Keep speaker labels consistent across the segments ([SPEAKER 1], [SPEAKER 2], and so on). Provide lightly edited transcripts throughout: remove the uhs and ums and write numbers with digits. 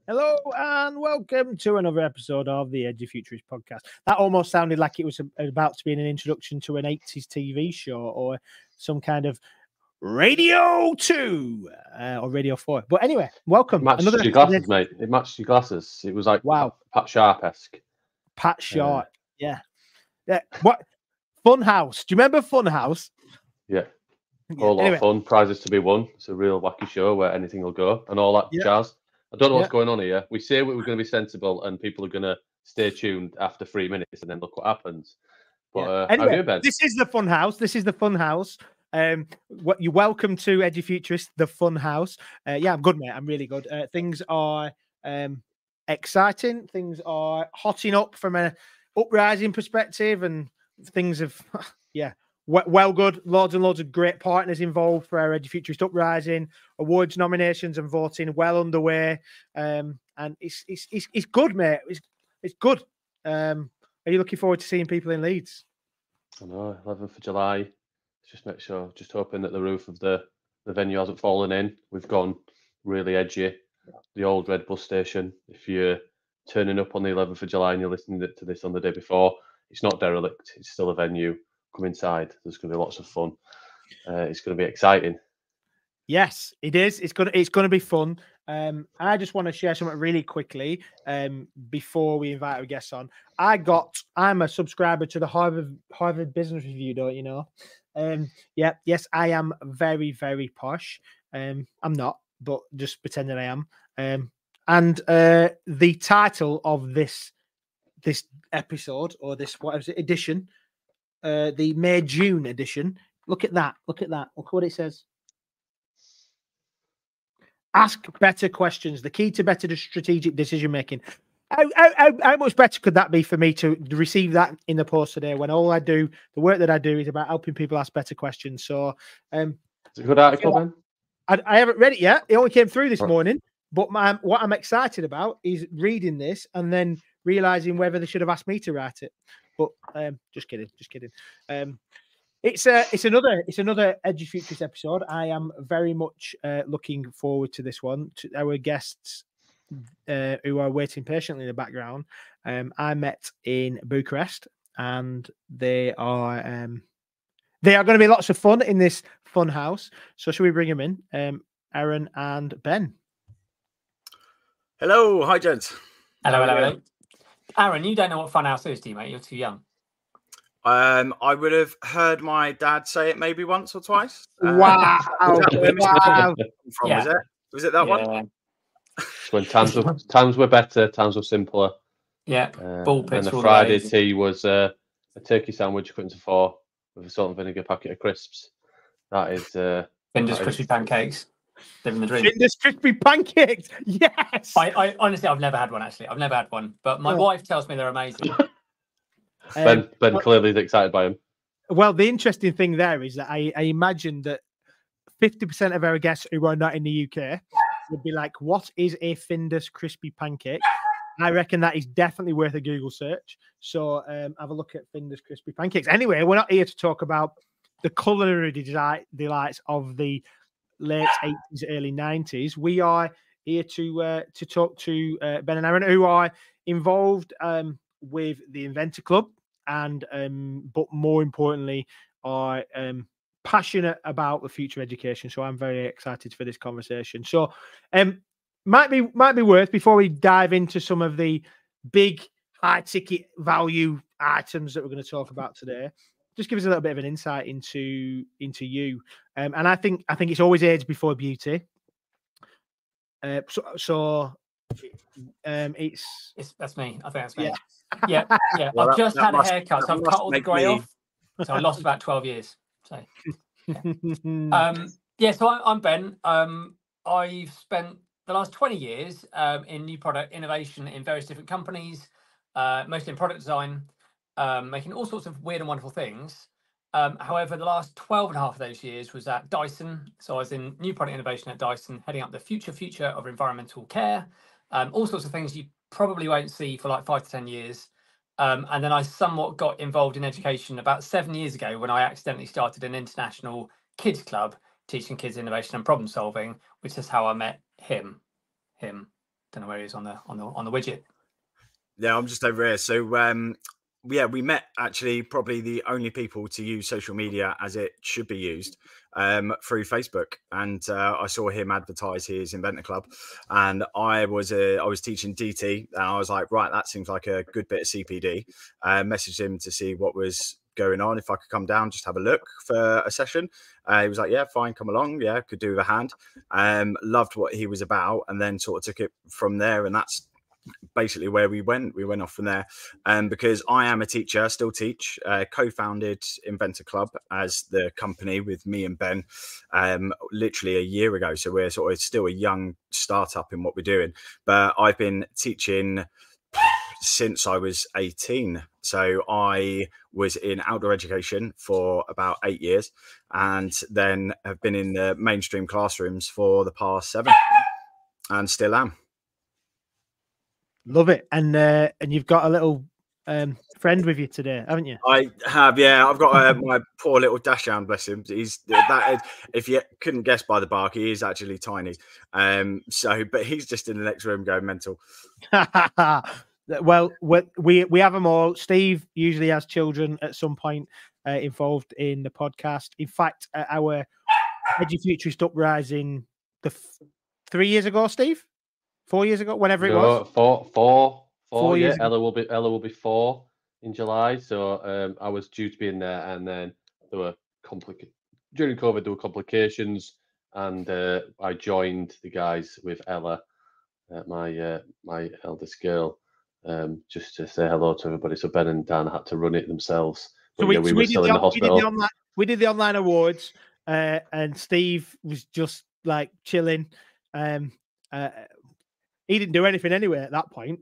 [SPEAKER 1] Hello and welcome to another episode of the Edgy Futurist podcast. That almost sounded like it was about to be an introduction to an 80s TV show or some kind of Radio 2 or Radio 4. But anyway, welcome.
[SPEAKER 2] It matched your glasses, mate. It matched your glasses. It was like
[SPEAKER 1] wow,
[SPEAKER 2] Pat Sharp-esque.
[SPEAKER 1] Pat Sharp, yeah. What? Funhouse. Do you remember Funhouse?
[SPEAKER 2] Yeah. Whole lot of fun. Prizes to be won. It's a real wacky show where anything will go and all that jazz. I don't know what's going on here. We say we're going to be sensible and people are going to stay tuned after 3 minutes and then look what happens. But
[SPEAKER 1] anyway,
[SPEAKER 2] how are you, Ben?
[SPEAKER 1] This is the Fun House. What you welcome to Edgy Futurist, the Fun House. Yeah, I'm good, mate. I'm really good. Things are exciting. Things are hotting up from a uprising perspective, and things have well good. Loads and loads of great partners involved for our Edgy Futurist Uprising. Awards nominations and voting well underway. And it's good, mate. It's good. Are you looking forward to seeing people in Leeds?
[SPEAKER 2] I know, 11th of July. Just hoping that the roof of the venue hasn't fallen in. We've gone really edgy. The old Red Bus Station. If you're turning up on the 11th of July and you're listening to this on the day before, it's not derelict. It's still a venue. Come inside. There's going to be lots of fun. It's going to be exciting. Yes,
[SPEAKER 1] it is. It's going to be fun. I just want to share something really quickly before we invite our guests on. I'm a subscriber to the Harvard Business Review, don't you know? Yes, I am very, very posh. I'm not, but just pretending I am. And the title of this episode, or this edition, the May-June edition. Look at that. Look what it says. Ask better questions. The key to better strategic decision making. How much better could that be for me to receive that in the post today, when all I do, the work that I do, is about helping people ask better questions? So,
[SPEAKER 2] it's a good article, Ben.
[SPEAKER 1] I haven't read it yet. It only came through this morning. But what I'm excited about is reading this and then realizing whether they should have asked me to write it. But just kidding. It's another Edgy Futurist episode. I am very much looking forward to this one. To our guests who are waiting patiently in the background. I met in Bucharest, and they are going to be lots of fun in this fun house. So should we bring them in? Aaron and Ben.
[SPEAKER 3] Hello, hi gents.
[SPEAKER 4] Hello. Aaron, you don't know what Funhouse is, do you, mate? You're too young.
[SPEAKER 3] I would have heard my dad say it maybe once or twice.
[SPEAKER 1] Wow!
[SPEAKER 3] Was it that one?
[SPEAKER 2] When times were better, times were simpler.
[SPEAKER 4] Yeah.
[SPEAKER 2] And the Friday tea was a turkey sandwich cut into 4 with a salt and vinegar packet of crisps. That is
[SPEAKER 4] Finder's crispy pancakes. Living the dream.
[SPEAKER 1] Finder's crispy pancakes. Yes.
[SPEAKER 4] I honestly, I've never had one. Actually, I've never had one. But my wife tells me they're amazing.
[SPEAKER 2] Ben clearly is excited by them.
[SPEAKER 1] Well, the interesting thing there is that I imagine that 50% of our guests who are not in the UK would be like, "What is a Finder's crispy pancake?" I reckon that is definitely worth a Google search. So have a look at Finder's crispy pancakes. Anyway, we're not here to talk about the culinary delights of the late 80s, early 90s. We are here to talk to Ben and Aaron, who are involved with the Inventor Club, and but more importantly are passionate about the future education. So I'm very excited for this conversation. So might be worth, before we dive into some of the big high ticket value items that we're going to talk about today, just give us a little bit of an insight into you. And I think it's always age before beauty. It's
[SPEAKER 4] that's me. I think that's me. Yeah. Well, I've just had a haircut, so I've cut all the grey off. So I lost about 12 years. So so I'm Ben. I've spent the last 20 years in new product innovation in various different companies, mostly in product design, making all sorts of weird and wonderful things. However, the last 12 and a half of those years was at Dyson. So I was in new product innovation at Dyson, heading up the future of environmental care, all sorts of things you probably won't see for like 5 to 10 years. And then I somewhat got involved in education about 7 years ago when I accidentally started an international kids club teaching kids innovation and problem solving, which is how I met him. Don't know where he is on the widget.
[SPEAKER 3] Yeah, I'm just over here. So yeah, we met actually probably the only people to use social media as it should be used through Facebook, and I saw him advertise his Inventor Club, and I was teaching DT, and I was like, right, that seems like a good bit of CPD. Messaged him to see what was going on, if I could come down, just have a look for a session. He was like, yeah, fine, come along. Yeah, could do with a hand. Loved what he was about, and then sort of took it from there, and that's basically where we went off from there. Because I am a teacher, still teach, co-founded Inventor Club as the company with me and Ben literally a year ago, so we're sort of still a young startup in what we're doing, but I've been teaching since I was 18. So I was in outdoor education for about 8 years, and then have been in the mainstream classrooms for the past 7, and still am.
[SPEAKER 1] Love it. And you've got a little friend with you today, haven't you?
[SPEAKER 3] I have, yeah. I've got my poor little dashhound, bless him. If you couldn't guess by the bark, he is actually tiny. But he's just in the next room going mental.
[SPEAKER 1] Well, we have them all. Steve usually has children at some point involved in the podcast. In fact, our EduFuturist Uprising 3 years ago, Steve? 4 years ago, whenever it was.
[SPEAKER 2] Four.
[SPEAKER 1] 4 years
[SPEAKER 2] Yeah,
[SPEAKER 1] ago.
[SPEAKER 2] Ella will be 4 in July. So I was due to be in there, and then there were during COVID. There were complications, and I joined the guys with Ella, my eldest girl, just to say hello to everybody. So Ben and Dan had to run it themselves. But we were still in the hospital.
[SPEAKER 1] We did the online awards, and Steve was just like chilling. He didn't do anything anyway at that point.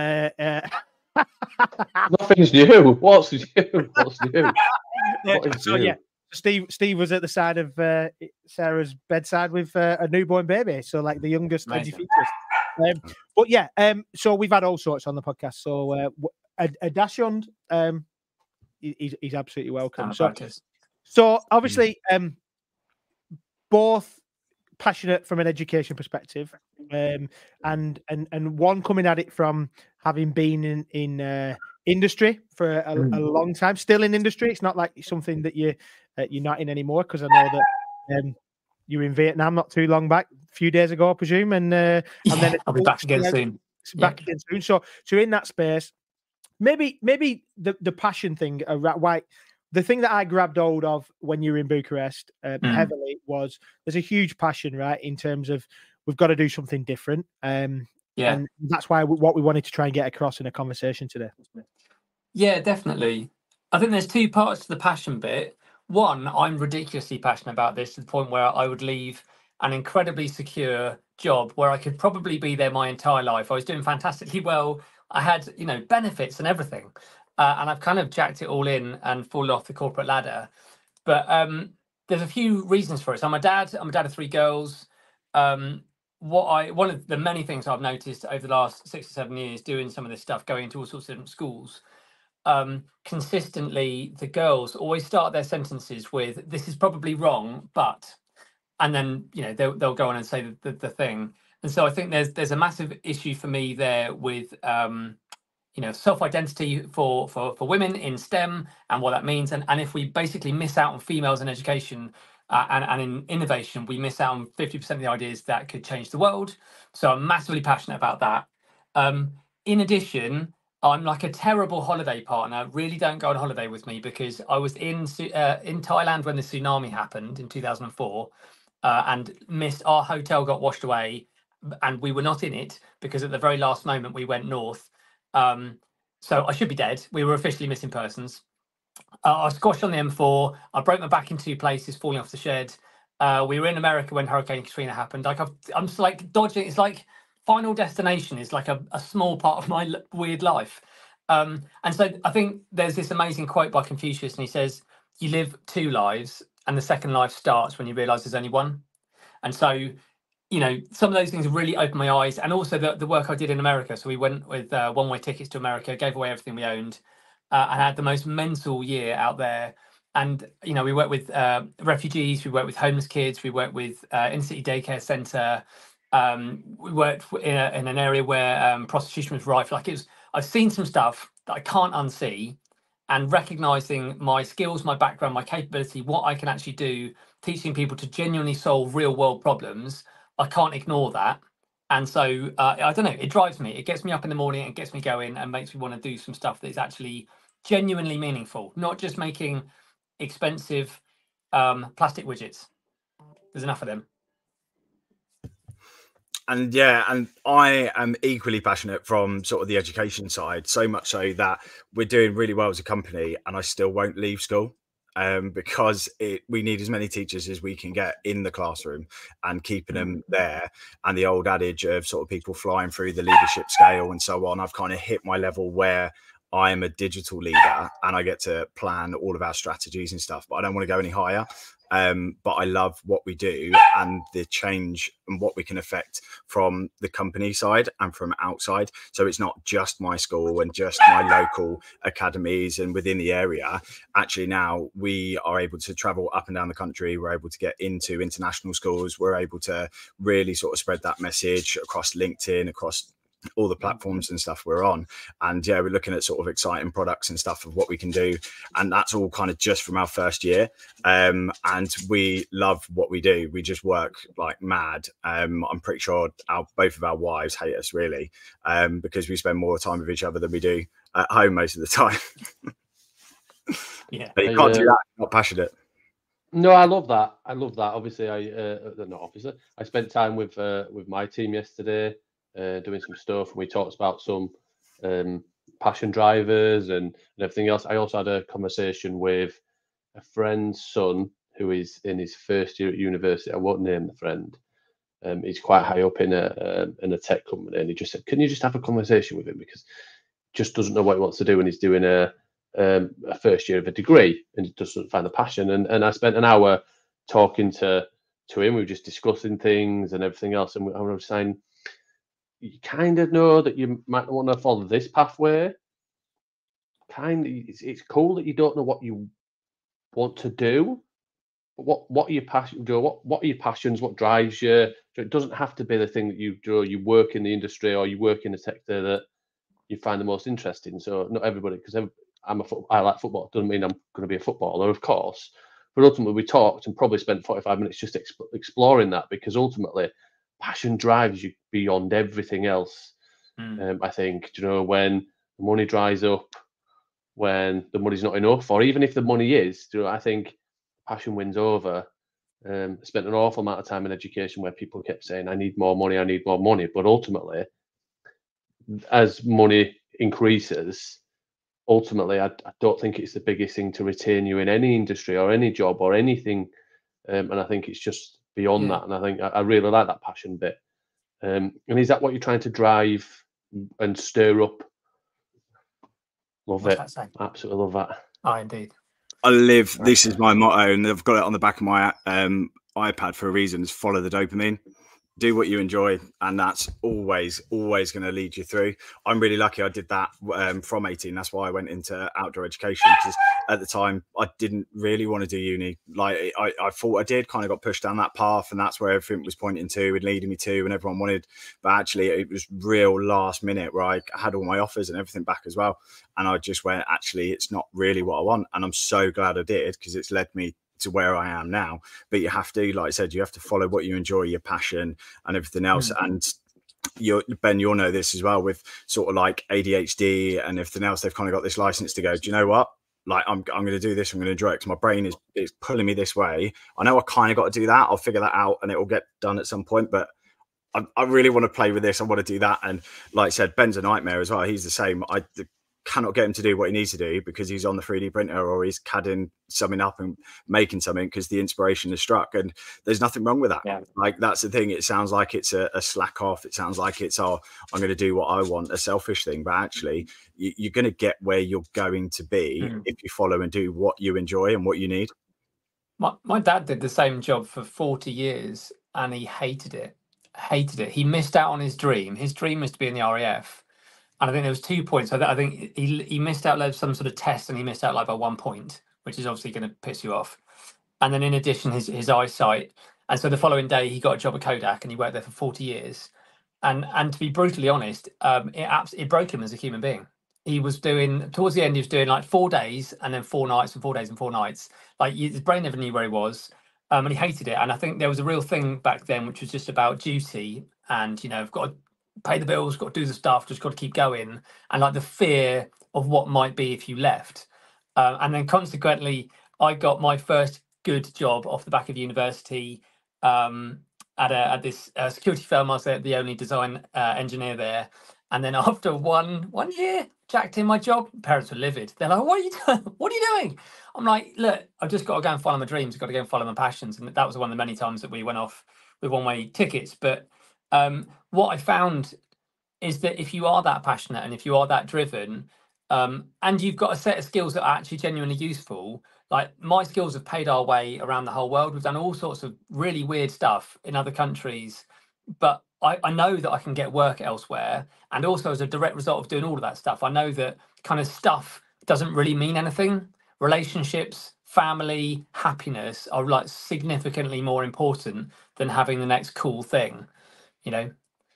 [SPEAKER 2] Nothing's new. What's new? What's new?
[SPEAKER 1] Yeah, Steve was at the side of Sarah's bedside with a newborn baby, so like the youngest EduFuturist. But yeah, so we've had all sorts on the podcast. So a Dashund, he's absolutely welcome. So obviously, both passionate from an education perspective, and one coming at it from having been in industry for a long time, still in industry. It's not like something that you're not in anymore, because I know that you were in Vietnam not too long back, a few days ago, I presume, and then
[SPEAKER 4] I'll be back again soon.
[SPEAKER 1] Again soon. So in that space, maybe the passion thing, why. The thing that I grabbed hold of when you were in Bucharest heavily was there's a huge passion, right, in terms of we've got to do something different. And that's why what we wanted to try and get across in a conversation today.
[SPEAKER 4] Yeah, definitely. I think there's 2 parts to the passion bit. One, I'm ridiculously passionate about this to the point where I would leave an incredibly secure job where I could probably be there my entire life. I was doing fantastically well. I had, benefits and everything. And I've kind of jacked it all in and fallen off the corporate ladder. But there's a few reasons for it. So I'm a dad of 3 girls. One of the many things I've noticed over the last 6 or 7 years doing some of this stuff, going to all sorts of different schools, consistently the girls always start their sentences with, "This is probably wrong, but," and then they'll go on and say the thing. And so I think there's a massive issue for me there with self-identity for women in STEM and what that means. And if we basically miss out on females in education and in innovation, we miss out on 50% of the ideas that could change the world. So I'm massively passionate about that. In addition, I'm like a terrible holiday partner. Really don't go on holiday with me, because I was in Thailand when the tsunami happened in 2004 and missed our hotel, got washed away, and we were not in it because at the very last moment we went north. So I should be dead. We were officially missing persons. I was squashed on the M4. I broke my back in 2 places, falling off the shed. We were in America when Hurricane Katrina happened. Like I'm just like dodging. It's like Final Destination is like a small part of my weird life. And so I think there's this amazing quote by Confucius, and he says, "You live 2 lives, and the second life starts when you realize there's only one." And so some of those things really opened my eyes, and also the work I did in America. So we went with one-way tickets to America, gave away everything we owned, and had the most mental year out there. And we worked with refugees, we worked with homeless kids, we worked with inner city daycare centre, We worked in an area where prostitution was rife. I've seen some stuff that I can't unsee, and recognizing my skills, my background, my capability, what I can actually do, teaching people to genuinely solve real world problems. I can't ignore that. And so I don't know, it drives me. It gets me up in the morning and gets me going and makes me want to do some stuff that is actually genuinely meaningful, not just making expensive plastic widgets. There's enough of them.
[SPEAKER 3] And yeah, and I am equally passionate from sort of the education side, so much so that we're doing really well as a company, and I still won't leave school because we need as many teachers as we can get in the classroom and keeping them there. And the old adage of sort of people flying through the leadership scale and so on, I've kind of hit my level where I am a digital leader and I get to plan all of our strategies and stuff, but I don't want to go any higher. But I love what we do and the change and what we can affect from the company side and from outside. So it's not just my school and just my local academies and within the area. Actually, now we are able to travel up and down the country. We're able to get into international schools. We're able to really sort of spread that message across LinkedIn, across all the platforms and stuff we're on. And yeah, we're looking at sort of exciting products and stuff of what we can do, and that's all kind of just from our first year. And we love what we do. We just work like mad. I'm pretty sure both of our wives hate us really, because we spend more time with each other than we do at home most of the time.
[SPEAKER 4] Yeah,
[SPEAKER 3] but you can't do that if you're not passionate.
[SPEAKER 2] No, I love that. Obviously, I spent time with my team yesterday, doing some stuff, and we talked about some passion drivers and everything else. I also had a conversation with a friend's son who is in his first year at university. I won't name the friend. He's quite high up in a tech company, and he just said, "Can you just have a conversation with him, because he just doesn't know what he wants to do, and he's doing a first year of a degree and he doesn't find the passion." And I spent an hour talking to him. We were just discussing things and everything else, and I was saying, you kind of know that you might want to follow this pathway. It's cool that you don't know what you want to do. But what are your passions? What are your passions? What drives you? So it doesn't have to be the thing that you do. You work in the industry or you work in a sector that you find the most interesting. So not everybody, because I like football. Doesn't mean I'm going to be a footballer, of course. But ultimately, we talked and probably spent 45 minutes just exploring that, because ultimately, passion drives you beyond everything else. I think, when the money dries up, when the money's not enough, or even if the money is, I think passion wins over. I spent an awful amount of time in education where people kept saying, I need more money. But ultimately, as money increases, I don't think it's the biggest thing to retain you in any industry or any job or anything. And I think it's just beyond that. And I think I really like that passion bit. And is that what you're trying to drive and stir up? Love it. Absolutely love that.
[SPEAKER 4] Oh, indeed.
[SPEAKER 3] I live, this is my motto, and I've got it on the back of my iPad for a reason, is follow the dopamine. Do what you enjoy, and that's always going to lead you through. I'm really lucky I did that from 18. That's why I went into outdoor education, because at the time I didn't really want to do uni. Like I thought I did, kind of got pushed down that path, and that's where everything was pointing to and leading me to, and everyone wanted. But actually, it was real last minute where I had all my offers and everything back as well, and I just went, actually, it's not really what I want, and I'm so glad I did, because it's led me to where I am now. But you have to, like I said, you have to follow what you enjoy, your passion and everything else. And Ben, you'll know this as well, with sort of like ADHD and everything else. They've kind of got this license to go, do you know what? Like, I'm going to do this. I'm going to enjoy it, because my brain is pulling me this way. I know I kind of got to do that. I'll figure that out and it will get done at some point. But I really want to play with this. I want to do that. And like I said, Ben's a nightmare as well. He's the same. I cannot get him to do what he needs to do, because he's on the 3D printer or he's CADing something up and making something because the inspiration is struck. And there's nothing wrong with that. Yeah. Like, that's the thing. It sounds like it's a slack off. It sounds like it's, I'm going to do what I want, a selfish thing. But actually, you're going to get where you're going to be if you follow and do what you enjoy and what you need.
[SPEAKER 4] My dad did the same job for 40 years and he hated it. He missed out on his dream. His dream was to be in the RAF. And I think there was 2 points. I think he missed out like some sort of test, and he missed out like by 1 point, which is obviously going to piss you off. And then in addition, his eyesight. And so the following day, he got a job at Kodak, and he worked there for 40 years. And to be brutally honest, it broke him as a human being. He was doing, towards the end, he was doing like 4 days and then 4 nights and 4 days and 4 nights. Like his brain never knew where he was, and he hated it. And I think there was a real thing back then, which was just about duty, and I've got to pay the bills, got to do the stuff, just got to keep going, and like the fear of what might be if you left. And then consequently, I got my first good job off the back of university. At this security firm. I was the only design engineer there, and then after one year, jacked in my job. Parents were livid. They're like, "What are you doing? What are you doing?" I'm like, "Look, I've just got to go and follow my dreams. I've got to go and follow my passions." And that was one of the many times that we went off with one-way tickets. But what I found is that if you are that passionate and if you are that driven, and you've got a set of skills that are actually genuinely useful. Like my skills have paid our way around the whole world. We've done all sorts of really weird stuff in other countries, but I know that I can get work elsewhere. And also as a direct result of doing all of that stuff, I know that kind of stuff doesn't really mean anything. Relationships, family, happiness are like significantly more important than having the next cool thing,
[SPEAKER 1] Yeah.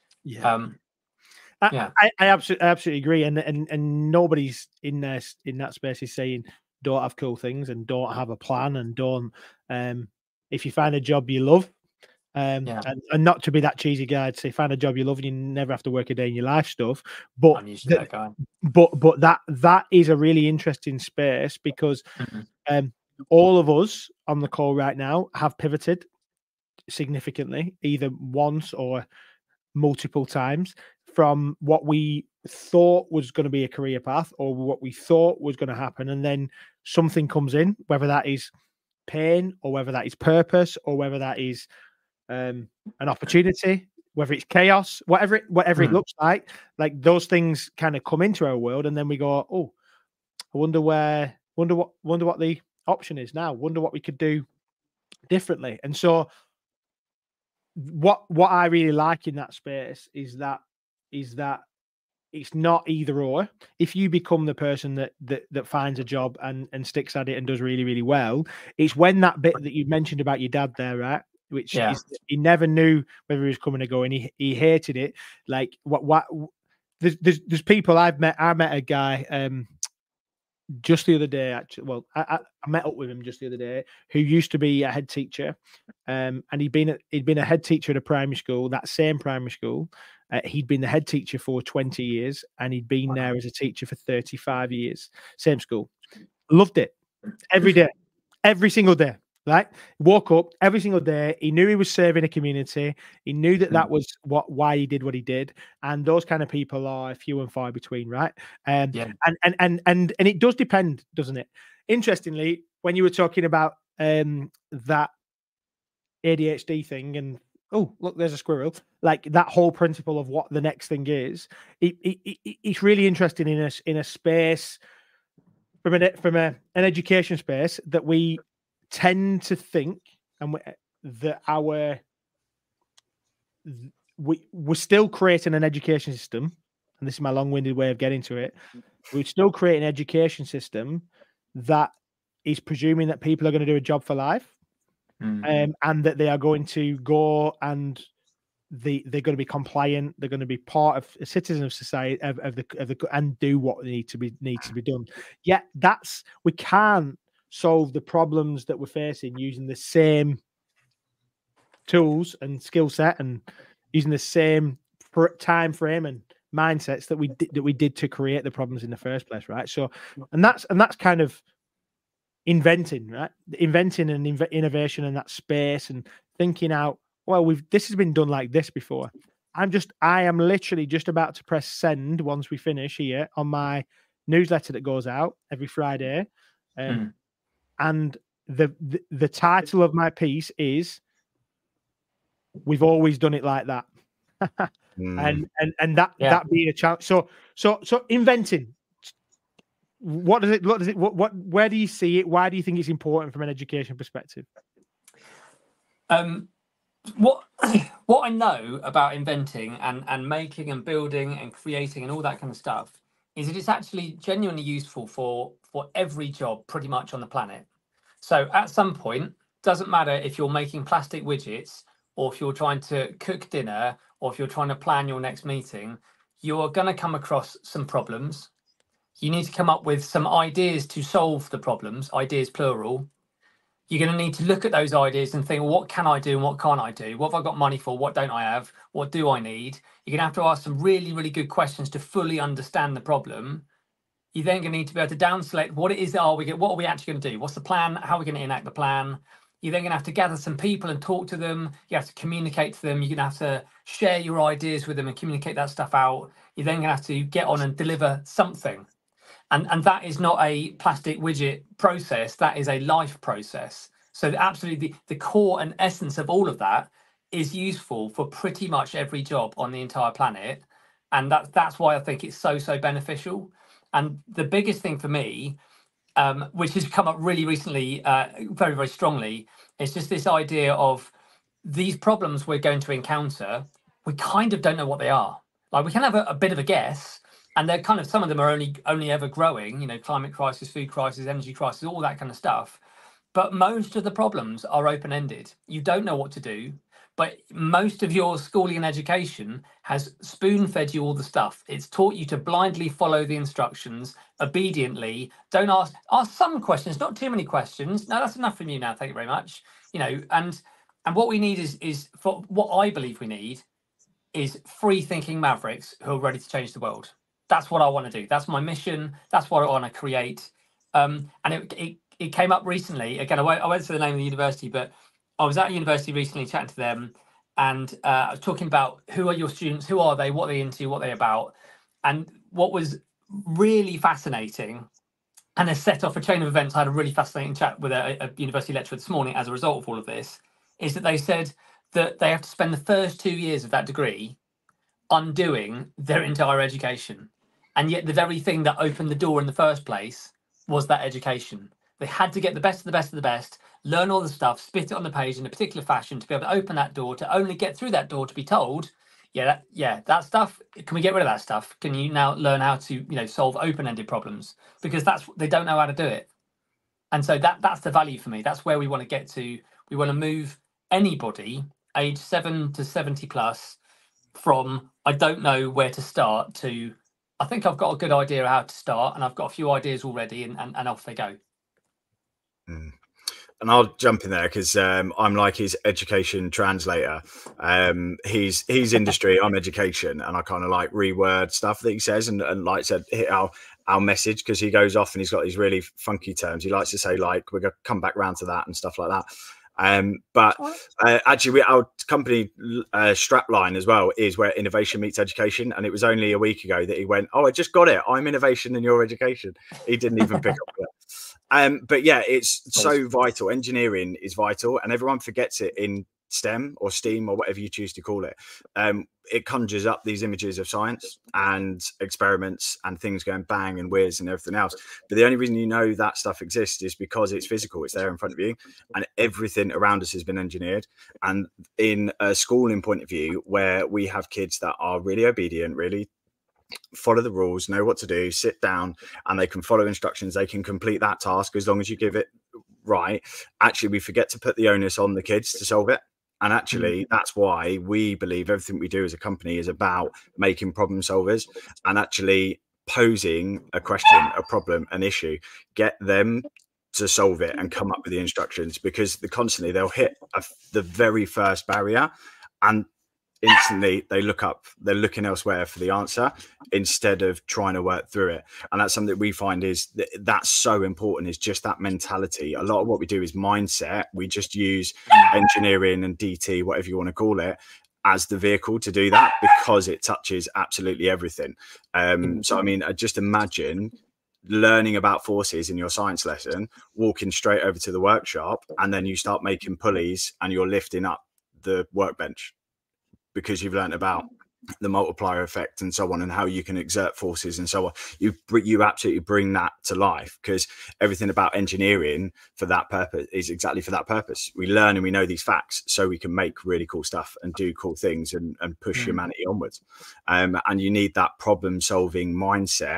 [SPEAKER 4] Yeah.
[SPEAKER 1] I absolutely agree, and nobody's in there in that space is saying don't have cool things and don't have a plan and don't. If you find a job you love, and not to be that cheesy guy to say find a job you love and you never have to work a day in your life stuff, but
[SPEAKER 4] I'm usually that guy.
[SPEAKER 1] But that is a really interesting space because all of us on the call right now have pivoted significantly, either once or multiple times, from what we thought was going to be a career path or what we thought was going to happen, and then something comes in, whether that is pain or whether that is purpose or whether that is an opportunity, whether it's chaos, whatever it looks like those things kind of come into our world, and then we go, oh, I wonder what the option is now, wonder what we could do differently. And so what I really like in that space is that it's not either or. If you become the person that finds a job and sticks at it and does really, really well, it's when that bit that you mentioned about your dad there, right? Which is, he never knew whether he was coming or going. He hated it. Like what there's people I've met. I met a guy just the other day, actually. Well, I met up with him just the other day, who used to be a head teacher, and he'd been a head teacher at a primary school, that same primary school. He'd been the head teacher for 20 years, and he'd been there as a teacher for 35 years. Same school. Loved it. Every day, every single day. Right? Woke up every single day. He knew he was serving a community. He knew that was why he did what he did. And those kind of people are few and far between, right? And it does depend, doesn't it? Interestingly, when you were talking about that ADHD thing, and oh, look, there's a squirrel. Like that whole principle of what the next thing is, it's really interesting in a space from an education space that we tend to think that we're still creating an education system, and this is my long-winded way of getting to it. We're still creating an education system that is presuming that people are going to do a job for life, and that they are going to go and they're going to be compliant. They're going to be part of a citizen of society and do what needs to be done. Yet we can't solve the problems that we're facing using the same tools and skill set and using the same time frame and mindsets that we did to create the problems in the first place, right? So, and that's kind of inventing, right? Inventing and innovation in that space and thinking out, well, this has been done like this before. I am literally just about to press send once we finish here on my newsletter that goes out every Friday. And the title of my piece is "We've Always Done It Like That," and that being a challenge. So inventing. What does it? Where do you see it? Why do you think it's important from an education perspective?
[SPEAKER 4] What I know about inventing and making and building and creating and all that kind of stuff is that it's actually genuinely useful for every job pretty much on the planet. So at some point, doesn't matter if you're making plastic widgets or if you're trying to cook dinner or if you're trying to plan your next meeting, you're going to come across some problems. You need to come up with some ideas to solve the problems, ideas plural. You're going to need to look at those ideas and think, well, what can I do and what can't I do? What have I got money for? What don't I have? What do I need? You're going to have to ask some really, really good questions to fully understand the problem. You're then going to need to be able to down select what it is that what are we actually going to do? What's the plan? How are we going to enact the plan? You're then going to have to gather some people and talk to them. You have to communicate to them. You're going to have to share your ideas with them and communicate that stuff out. You're then going to have to get on and deliver something. And that is not a plastic widget process. That is a life process. So absolutely the core and essence of all of that is useful for pretty much every job on the entire planet. And that's why I think it's so beneficial. And the biggest thing for me, which has come up really recently, very, very strongly, is just this idea of these problems we're going to encounter. We kind of don't know what they are. Like, we can have a bit of a guess, and they're kind of, some of them are only ever growing, you know, climate crisis, food crisis, energy crisis, all that kind of stuff. But most of the problems are open-ended. You don't know what to do, but most of your schooling and education has spoon-fed you all the stuff. It's taught you to blindly follow the instructions obediently. Don't ask some questions, not too many questions. No, that's enough from you now. Thank you very much. You know, and what we need is for what I believe we need is free thinking mavericks who are ready to change the world. That's what I want to do. That's my mission. That's what I want to create. And it came up recently. Again, I won't say the name of the university, but I was at a university recently chatting to them, and I was talking about who are your students, who are they, what are they into, what are they about. And what was really fascinating, and has set off a chain of events, I had a really fascinating chat with a university lecturer this morning as a result of all of this, is that they said that they have to spend the first 2 years of that degree undoing their entire education. And yet the very thing that opened the door in the first place was that education. They had to get the best of the best of the best, learn all the stuff, spit it on the page in a particular fashion to be able to open that door, to only get through that door to be told, that stuff, can we get rid of that stuff? Can you now learn how to, you know, solve open-ended problems? Because they don't know how to do it. And so that's the value for me. That's where we want to get to. We want to move anybody age 7 to 70 plus from I don't know where to start to I think I've got a good idea how to start, and I've got a few ideas already, and off they go.
[SPEAKER 3] And I'll jump in there because I'm like his education translator. He's industry, I'm education, and I kind of like reword stuff that he says, and like I said, hit our message, because he goes off and he's got these really funky terms. He likes to say, like, we're gonna come back round to that and stuff like that. But actually, our company strapline as well is where innovation meets education, and it was only a week ago that he went, "Oh, I just got it. I'm innovation and you're education." He didn't even pick up on it. But yeah, it's so vital. Engineering is vital, and everyone forgets it in STEM or STEAM or whatever you choose to call it. It conjures up these images of science and experiments and things going bang and whiz and everything else. But the only reason you know that stuff exists is because it's physical. It's there in front of you, and everything around us has been engineered. And in a schooling point of view, where we have kids that are really obedient, really follow the rules, know what to do, sit down, and they can follow instructions, they can complete that task as long as you give it right. Actually, we forget to put the onus on the kids to solve it. And actually, that's why we believe everything we do as a company is about making problem solvers and actually posing a question, a problem, an issue, get them to solve it and come up with the instructions, because constantly they'll hit the very first barrier and instantly they're looking elsewhere for the answer instead of trying to work through it. And that's something that we find is that's so important, is just that mentality. A lot of what we do is mindset. We just use engineering and DT, whatever you want to call it, as the vehicle to do that, because it touches absolutely everything. So I mean, just imagine learning about forces in your science lesson, walking straight over to the workshop, and then you start making pulleys and you're lifting up the workbench, because you've learned about the multiplier effect and so on, and how you can exert forces and so on. You absolutely bring that to life, because everything about engineering for that purpose is exactly for that purpose. We learn and we know these facts so we can make really cool stuff and do cool things and push humanity onwards. And you need that problem solving mindset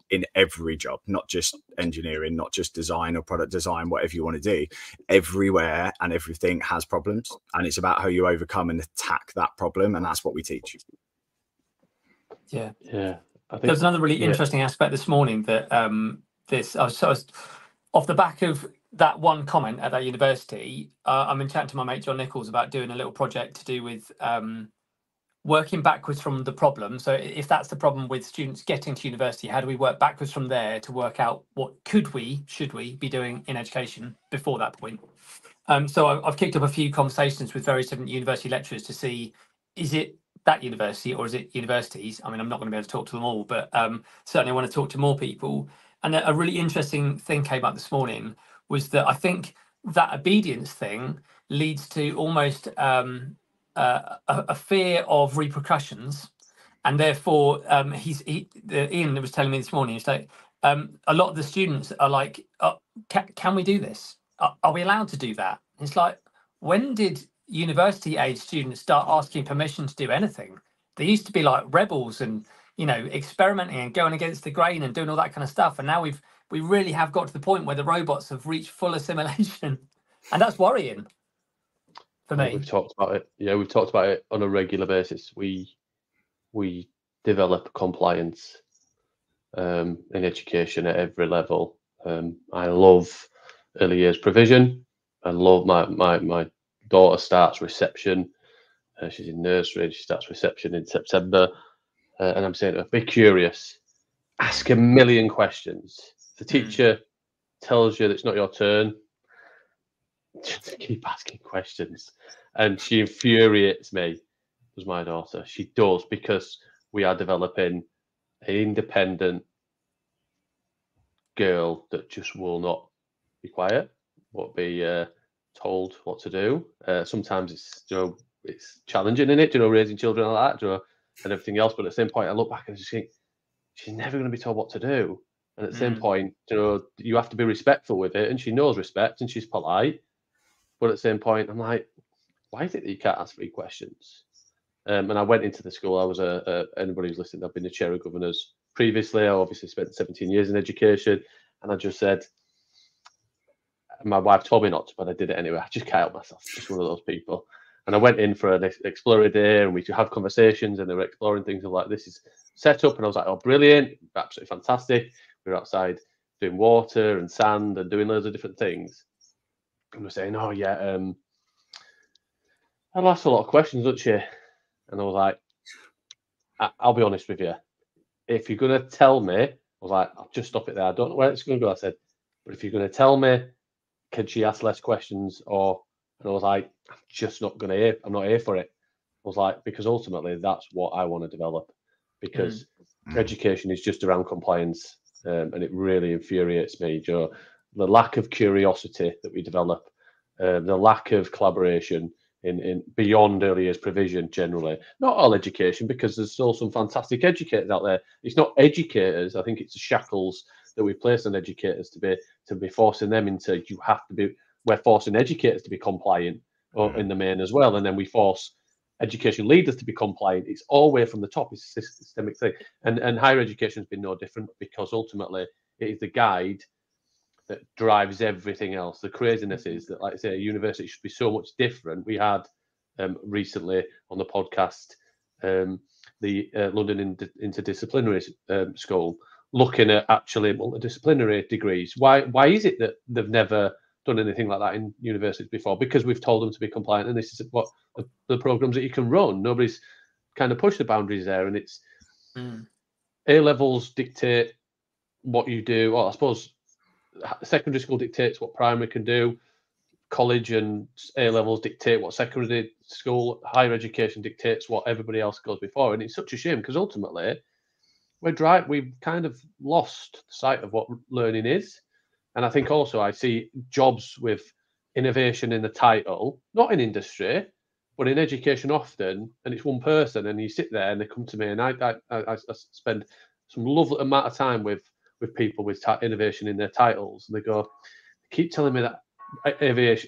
[SPEAKER 3] in every job, not just engineering, not just design or product design, whatever you want to do. Everywhere and everything has problems, and it's about how you overcome and attack that problem, and that's what we teach.
[SPEAKER 4] Yeah.
[SPEAKER 2] I think
[SPEAKER 4] There was another really interesting aspect this morning that I was off the back of that one comment at that university. I'm in chat to my mate John Nichols about doing a little project to do with working backwards from the problem. So if that's the problem with students getting to university, how do we work backwards from there to work out what should we be doing in education before that point? So I've kicked up a few conversations with various different university lecturers to see, is it that university or is it universities? I mean, I'm not going to be able to talk to them all, but certainly I want to talk to more people. And a really interesting thing came up this morning was that I think that obedience thing leads to almost a fear of repercussions, and therefore Ian was telling me this morning, he's like, a lot of the students are like, can we do this? Are we allowed to do that? It's like, when did university age students start asking permission to do anything? They used to be like rebels and, you know, experimenting and going against the grain and doing all that kind of stuff. And now we really have got to the point where the robots have reached full assimilation, and that's worrying for me.
[SPEAKER 2] We've talked about it. Yeah, we've talked about it on a regular basis. We develop compliance in education at every level. I love early years provision. I love my daughter starts reception. She's in nursery. She starts reception in September. And I'm saying to her, be curious. Ask a million questions. If the teacher tells you that it's not your turn, just keep asking questions. And she infuriates me as my daughter. She does, because we are developing an independent girl that just will not be quiet, won't be told what to do. Sometimes it's, you know, it's challenging in it, you know, raising children like that, you know, and everything else. But at the same point, I look back and just think, she's never going to be told what to do. And at the same point, you know, you have to be respectful with it. And she knows respect and she's polite. But at the same point, I'm like, why is it that you can't ask 3 questions? And I went into the school. I was anybody who's listening, I've been the chair of governors previously. I obviously spent 17 years in education. And I just said, my wife told me not to, but I did it anyway. I just can't help myself. Just one of those people. And I went in for an exploratory day, and we could have conversations, and they were exploring things like, this is set up. And I was like, oh, brilliant, absolutely fantastic. We were outside doing water and sand and doing loads of different things. And we're saying, oh, yeah, I'll ask a lot of questions, don't you? And I was like, I'll be honest with you. If you're going to tell me, I was like, I'll just stop it there. I don't know where it's going to go. I said, but if you're going to tell me, can she ask less questions? And I was like, I'm just not going to hear. I'm not here for it. I was like, because ultimately that's what I want to develop, because education is just around compliance. And it really infuriates me, Joe, the lack of curiosity that we develop, the lack of collaboration in beyond early years provision generally. Not all education, because there's still some fantastic educators out there. It's not educators. I think it's the shackles that we place on educators to be forcing them into, you have to be, we're forcing educators to be compliant in the main as well. And then we force education leaders to be compliant. It's all the way from the top. It's a systemic thing. And higher education has been no different, because ultimately it is the guide that drives everything else. The craziness is that, like I say, a university should be so much different. We had recently on the podcast the London Interdisciplinary School looking at actually multidisciplinary degrees. Why is it that they've never done anything like that in universities before? Because we've told them to be compliant, and this is what the programs that you can run. Nobody's kind of pushed the boundaries there, and it's A levels dictate what you do. Well, I suppose secondary school dictates what primary can do. College and A levels dictate what secondary school. Higher education dictates what everybody else goes before, and it's such a shame, because ultimately we've kind of lost sight of what learning is. And I think also I see jobs with innovation in the title, not in industry, but in education often, and it's one person, and you sit there and they come to me, and I spend some lovely amount of time with people with innovation in their titles, and they keep telling me that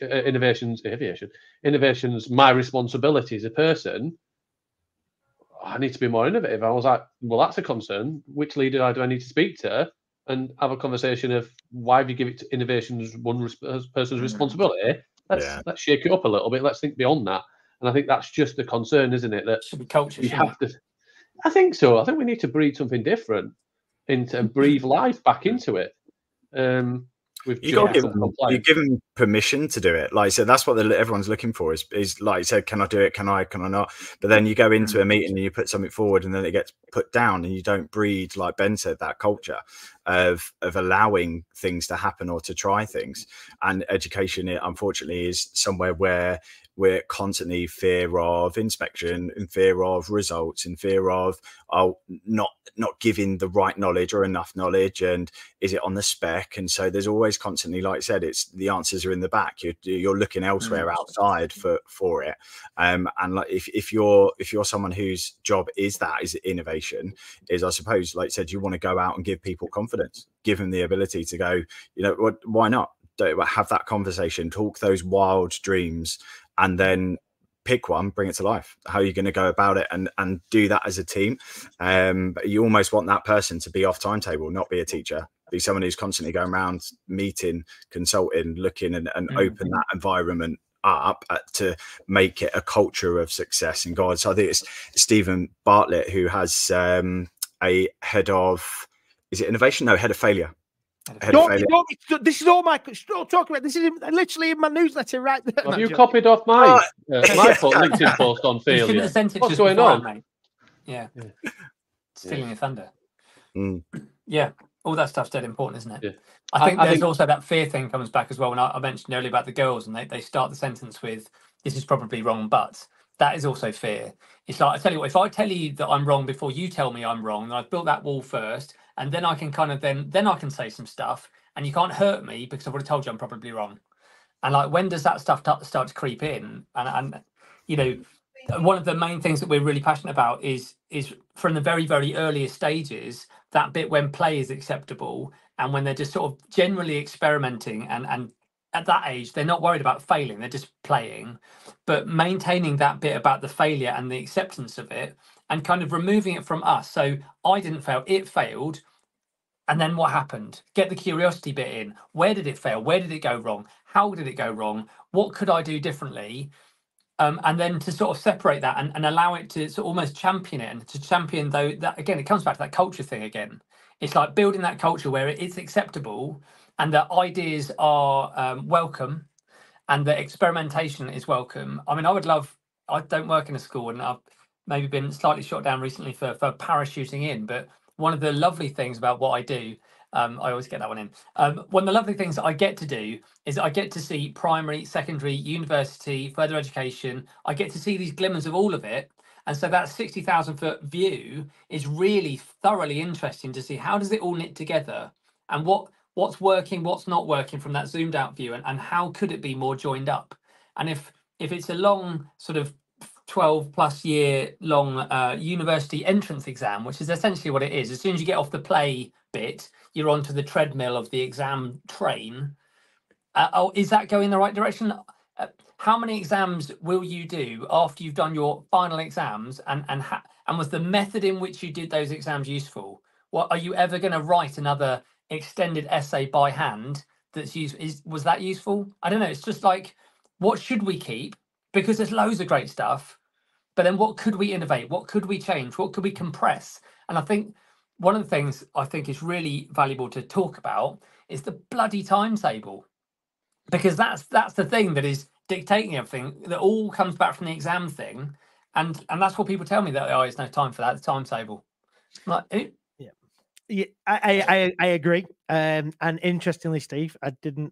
[SPEAKER 2] innovation's my responsibility as a person. I need to be more innovative. I was like, well, that's a concern. Which leader do I need to speak to? And have a conversation of why have you give it to innovation as one person's responsibility? Let's shake it up a little bit. Let's think beyond that. And I think that's just the concern, isn't it? That
[SPEAKER 4] should be culture.
[SPEAKER 2] We have to. I think so. I think we need to breed something different into and breathe life back into it.
[SPEAKER 3] You got to give them permission to do it. Like I said, that's what everyone's looking for. Is like I said, can I do it? Can I not? But then you go into a meeting and you put something forward, and then it gets put down, and you don't breed, like Ben said, that culture of allowing things to happen or to try things. And education, unfortunately, is somewhere where we're constantly fear of inspection, in fear of results, in fear of not giving the right knowledge or enough knowledge, and is it on the spec? And so there's always constantly, like I said, it's the answers are in the back. You're looking elsewhere outside for it. And like if you're someone whose job is innovation, is I suppose, like I said, you want to go out and give people confidence, give them the ability to go, why not? Have that conversation, talk those wild dreams, and then pick one, bring it to life. How are you going to go about it and do that as a team? But you almost want that person to be off timetable, not be a teacher, be someone who's constantly going around meeting, consulting, looking and open that environment up to make it a culture of success and God. So I think it's Stephen Bartlett who has a head of, is it innovation? No, head of failure.
[SPEAKER 1] This is all my talk about. This is literally in my newsletter right there.
[SPEAKER 2] Have you copied off my LinkedIn post on failure? What's going on,
[SPEAKER 4] mate? Yeah. Stealing your thunder. Yeah, all that stuff's dead important, isn't it?
[SPEAKER 2] Yeah.
[SPEAKER 4] I think also that fear thing comes back as well. When I mentioned earlier about the girls, and they start the sentence with, "This is probably wrong, but." That is also fear. It's like, I tell you what, if I tell you that I'm wrong before you tell me I'm wrong, I've built that wall first, and then I can kind of then I can say some stuff, and you can't hurt me because I've already told you I'm probably wrong. And like, when does that stuff start to creep in? And one of the main things that we're really passionate about is from the very, very earliest stages, that bit when play is acceptable and when they're just sort of generally experimenting and at that age, they're not worried about failing, they're just playing, but maintaining that bit about the failure and the acceptance of it and kind of removing it from us. So I didn't fail, it failed. And then what happened? Get the curiosity bit in. Where did it fail? Where did it go wrong? How did it go wrong? What could I do differently? And then to sort of separate that and allow it to sort of almost champion it and to champion, though, that again, it comes back to that culture thing again. It's like building that culture where it's acceptable and the ideas are welcome and the experimentation is welcome. I mean, I don't work in a school and I've maybe been slightly shot down recently for parachuting in, but one of the lovely things about what I do, I always get that one in. One of the lovely things that I get to do is I get to see primary, secondary, university, further education. I get to see these glimmers of all of it. And so that 60,000 foot view is really thoroughly interesting to see how does it all knit together and what's working, what's not working from that zoomed out view, and how could it be more joined up? And if it's a long sort of 12 plus year long university entrance exam, which is essentially what it is, as soon as you get off the play bit, you're onto the treadmill of the exam train. Is that going in the right direction? How many exams will you do after you've done your final exams? And was the method in which you did those exams useful? What are you ever going to write another extended essay by hand that's was that useful? I don't know. It's just like, what should we keep? Because there's loads of great stuff, but then what could we innovate? What could we change? What could we compress? And I think one of the things I think is really valuable to talk about is the bloody timetable, because that's the thing that is dictating everything. That all comes back from the exam thing, and that's what people tell me, that there's no time for that. The timetable, like.
[SPEAKER 1] Yeah, I agree. And interestingly, Steve, I didn't.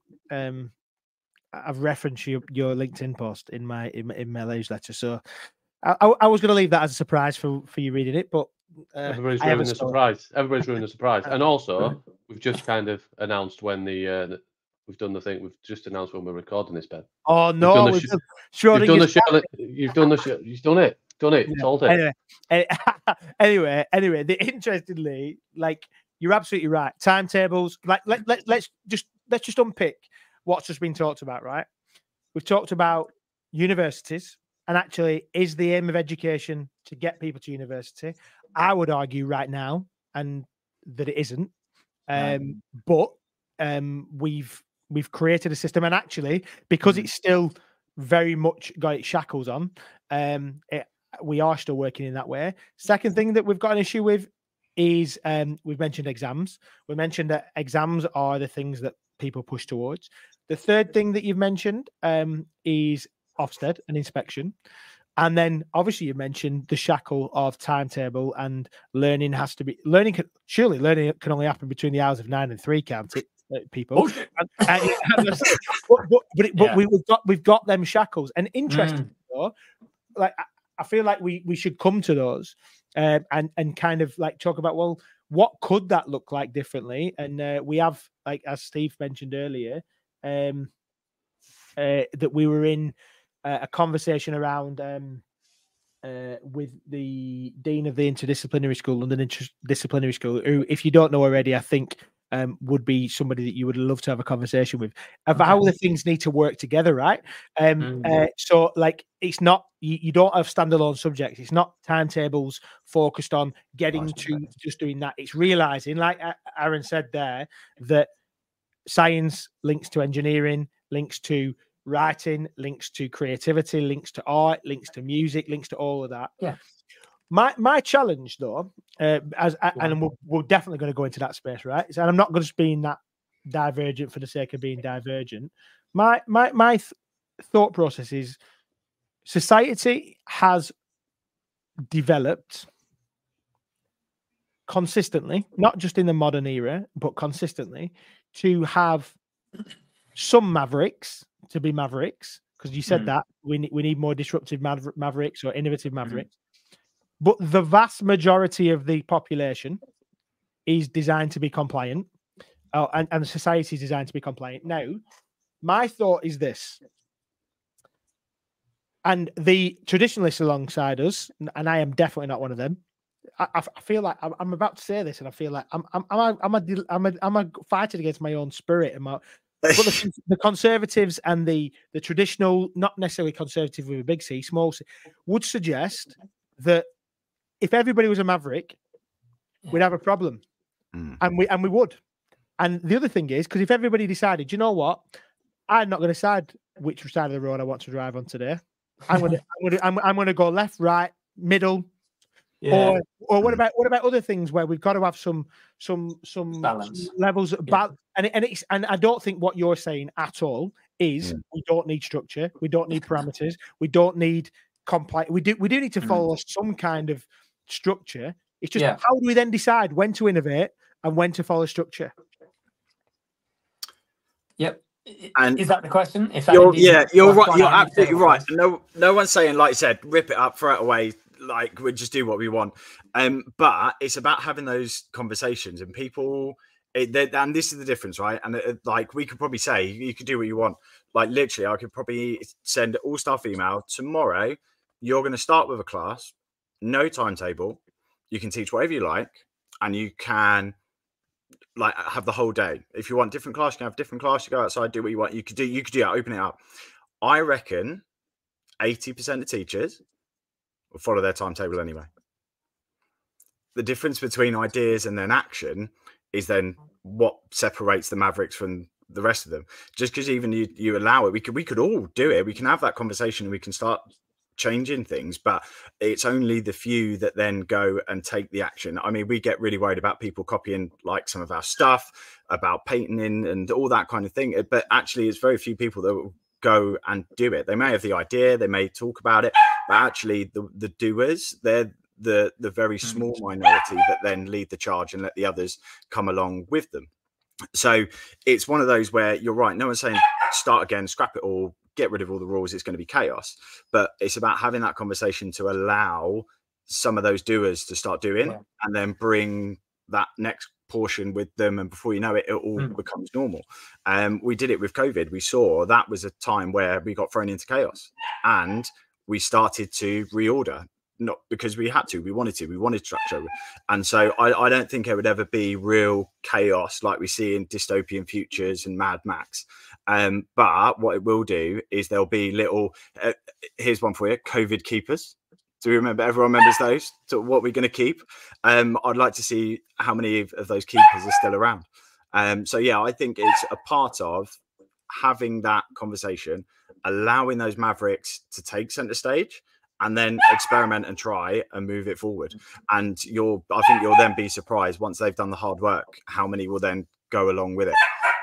[SPEAKER 1] I've referenced your LinkedIn post in my newsletter, so I was going to leave that as a surprise for you reading it. But
[SPEAKER 2] everybody's ruining the surprise. Everybody's ruining the surprise. And also, we've just kind of announced when we've done the thing. We've just announced when we're recording this, Ben.
[SPEAKER 1] Oh no!
[SPEAKER 2] You've done the show. You've done it. Done it.
[SPEAKER 1] Yeah.
[SPEAKER 2] Told it.
[SPEAKER 1] Anyway. Interestingly, like, you're absolutely right. Timetables. Like, let's just unpick what's just been talked about. Right? We've talked about universities, and actually, is the aim of education to get people to university. I would argue right now, and that it isn't. But we've created a system, and actually, because it's still very much got its shackles on, we are still working in that way. Second thing that we've got an issue with is we've mentioned exams. We mentioned that exams are the things that people push towards. The third thing that you've mentioned is Ofsted and inspection. And then obviously you mentioned the shackle of timetable, and learning has to be surely learning can only happen between the hours of 9 and 3, can't it, people? But we've got them shackles. And interesting though, like I feel like we should come to those and kind of like talk about, well, what could that look like differently? And we have, like as Steve mentioned earlier, that we were in a conversation around with the dean of the interdisciplinary school, London Interdisciplinary School, who, if you don't know already, I think would be somebody that you would love to have a conversation with about how the things need to work together, right? So like it's not, you don't have standalone subjects. It's not timetables focused on getting to just doing that. It's realizing, like Aaron said there, that science links to engineering, links to writing, links to creativity, links to art, links to music, links to all of that.
[SPEAKER 4] Yeah.
[SPEAKER 1] My challenge though, and we're definitely going to go into that space, right? And I'm not going to being that divergent for the sake of being divergent. My thought process is society has developed consistently, not just in the modern era, but consistently, to have some mavericks to be mavericks, because you said that we need more disruptive mavericks or innovative mavericks. But the vast majority of the population is designed to be compliant, and society is designed to be compliant. Now, my thought is this, and the traditionalists alongside us, and I am definitely not one of them. I feel like I'm about to say this, and I feel like I'm fighting against my own spirit and my. But the conservatives and the traditional, not necessarily conservative with a big C, small C, would suggest that if everybody was a maverick, we'd have a problem, and we would. And the other thing is, because if everybody decided, you know what, I'm not going to decide which side of the road I want to drive on today. I'm going to go left, right, middle. Yeah. Or what about other things where we've got to have some balance, some levels of balance, and I don't think what you're saying at all is we don't need structure, we don't need parameters, we don't need we do need to follow some kind of structure. It's just how do we then decide when to innovate and when to follow structure?
[SPEAKER 4] Yep. And is that the question? If
[SPEAKER 3] you're right. You're absolutely right. No one's saying, like you said, rip it up, throw it away. Like we just do what we want, but it's about having those conversations and people. And this is the difference, right? And like we could probably say you could do what you want. Like literally, I could probably send all staff email tomorrow. You're going to start with a class, no timetable. You can teach whatever you like, and you can like have the whole day. If you want different class, you can have different class. You go outside, do what you want. You could do that. Open it up. I reckon 80% of teachers will follow their timetable anyway. The difference between ideas and then action is then what separates the mavericks from the rest of them. Just because even you allow it, we could all do it. We can have that conversation and we can start changing things, but it's only the few that then go and take the action. I mean, we get really worried about people copying like some of our stuff, about patenting and all that kind of thing. But actually, it's very few people that will go and do it. They may have the idea, they may talk about it, but actually the doers, they're the very small minority that then lead the charge and let the others come along with them. So it's one of those where you're right. No one's saying start again, scrap it all, get rid of all the rules. It's going to be chaos. But it's about having that conversation to allow some of those doers to start doing and then bring that next portion with them, and before you know it, it all becomes normal. We did it with COVID. We saw that was a time where we got thrown into chaos and we started to reorder, not because we had to, we wanted structure. And so I don't think it would ever be real chaos like we see in dystopian futures and Mad Max. But what it will do is there'll be little here's one for you, COVID keepers. Do we remember? Everyone remembers those. So what we're going to keep. I'd like to see how many of those keepers are still around. So yeah, I think it's a part of having that conversation, allowing those Mavericks to take center stage, and then experiment and try and move it forward. And I think you'll then be surprised once they've done the hard work, how many will then go along with it.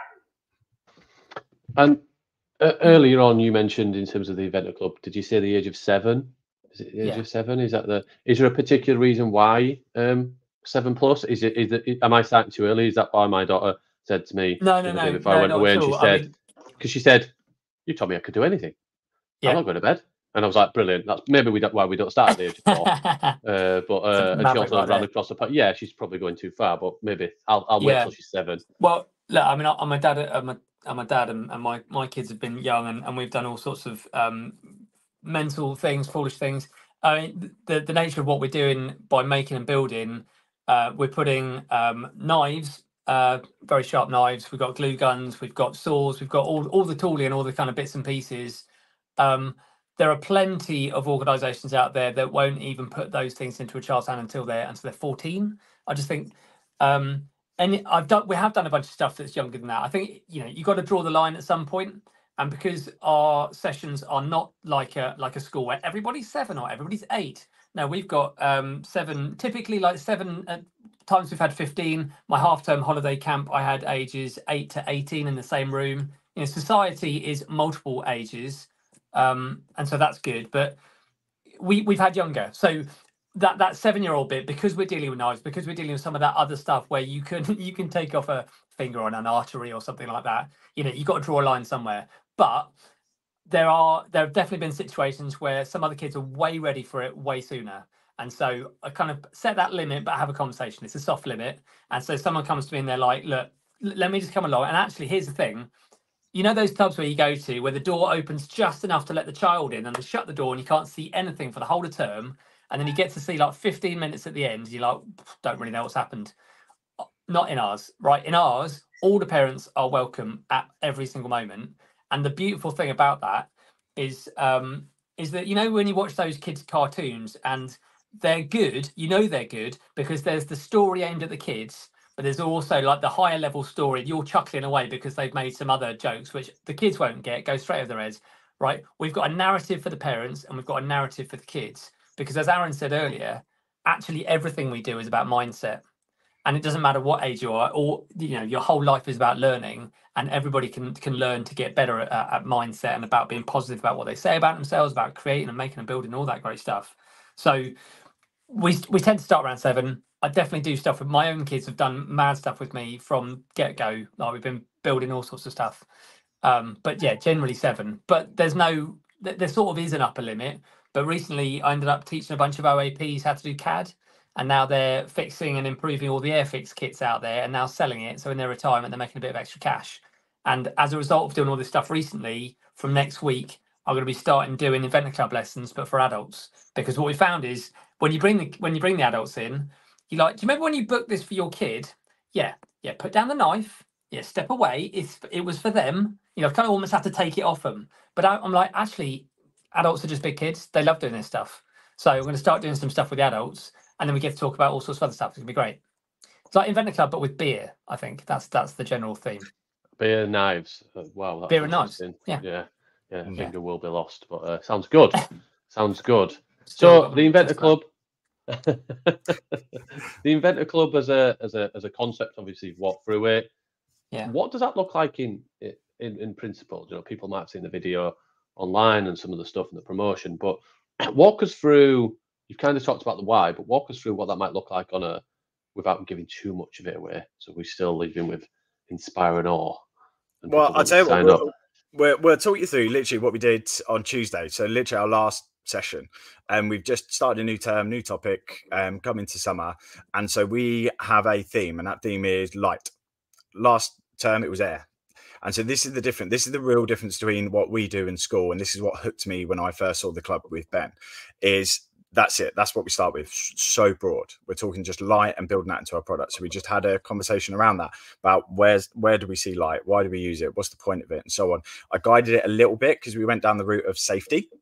[SPEAKER 2] And earlier on, you mentioned in terms of the Inventor Club, did you say the age of 7? Is it the age of 7? Is there a particular reason why 7+? Is it? Am I starting too early? Is that why my daughter said to me
[SPEAKER 4] no,
[SPEAKER 2] before I went away, and she said, because she said, "You told me I could do anything. I'm not going to bed." And I was like, "Brilliant. That's maybe why we don't start at the age of 4." And she also ran across the park. Yeah, she's probably going too far, but maybe I'll wait till she's 7.
[SPEAKER 4] Well, look, I mean, I'm a dad. I'm a dad, and my kids have been young, and we've done all sorts of mental things, foolish things. I mean, the nature of what we're doing by making and building, we're putting knives, very sharp knives. We've got glue guns, we've got saws, we've got all the tooling and all the kind of bits and pieces. There are plenty of organisations out there that won't even put those things into a child's hand until they're 14. I just think, and we have done a bunch of stuff that's younger than that. I think you've got to draw the line at some point. And because our sessions are not like a school where everybody's 7 or everybody's 8. No, we've got 7, typically like 7 at times we've had 15. My half-term holiday camp, I had ages 8 to 18 in the same room. Society is multiple ages. And so that's good. But we've had younger. So that 7-year-old bit, because we're dealing with knives, because we're dealing with some of that other stuff where you can take off a finger on an artery or something like that. You've got to draw a line somewhere. But there have definitely been situations where some other kids are way ready for it way sooner. And so I kind of set that limit, but have a conversation. It's a soft limit. And so someone comes to me and they're like, look, let me just come along. And actually, here's the thing. Those clubs where you go to where the door opens just enough to let the child in and they shut the door and you can't see anything for the whole of term. And then you get to see like 15 minutes at the end. You're like, don't really know what's happened. Not in ours, right? In ours, all the parents are welcome at every single moment. And the beautiful thing about that is that, when you watch those kids' cartoons and they're good, they're good because there's the story aimed at the kids, but there's also like the higher level story. You're chuckling away because they've made some other jokes, which the kids won't get, go straight over their heads, right? We've got a narrative for the parents and we've got a narrative for the kids because, as Aaron said earlier, actually everything we do is about mindset. And it doesn't matter what age you are, or your whole life is about learning, and everybody can learn to get better at mindset and about being positive about what they say about themselves, about creating and making and building all that great stuff. So we tend to start around 7. I definitely do stuff with my own kids. Have done mad stuff with me from get go. Like we've been building all sorts of stuff. But yeah, generally 7. But there sort of is an upper limit. But recently, I ended up teaching a bunch of OAPs how to do CAD. And now they're fixing and improving all the Airfix kits out there and now selling it. So in their retirement, they're making a bit of extra cash. And as a result of doing all this stuff recently, from next week, I'm going to be starting doing Inventor Club lessons, but for adults. Because what we found is when you bring the adults in, do you remember when you booked this for your kid? Yeah, put down the knife. Yeah, step away. It was for them. Kind of almost have to take it off them. But I'm like, actually, adults are just big kids. They love doing this stuff. So we're going to start doing some stuff with the adults. And then we get to talk about all sorts of other stuff. It's going to be great. It's like Inventor Club, but with beer, I think. That's the general theme.
[SPEAKER 2] Beer, knives. Wow. That's
[SPEAKER 4] beer and knives.
[SPEAKER 2] Yeah. Finger will be lost, but sounds good. Sounds good. So the Inventor Club... the Inventor Club as a concept, obviously, you've walked through it.
[SPEAKER 4] Yeah.
[SPEAKER 2] What does that look like in principle? People might have seen the video online and some of the stuff and the promotion, but walk us through... You've kind of talked about the why, but walk us through what that might look like without giving too much of it away, so we're still leaving with inspiring awe.
[SPEAKER 3] Well, I'll tell you what, we'll talk you through literally what we did on Tuesday. So literally our last session, and we've just started a new term, new topic, coming to summer, and so we have a theme, and that theme is light. Last term it was air. And so this is the real difference between what we do in school, and this is what hooked me when I first saw the club with Ben, is that's it. That's what we start with. So broad. We're talking just light and building that into our product. So we just had a conversation around that about where do we see light? Why do we use it? What's the point of it? And so on. I guided it a little bit because we went down the route of safety.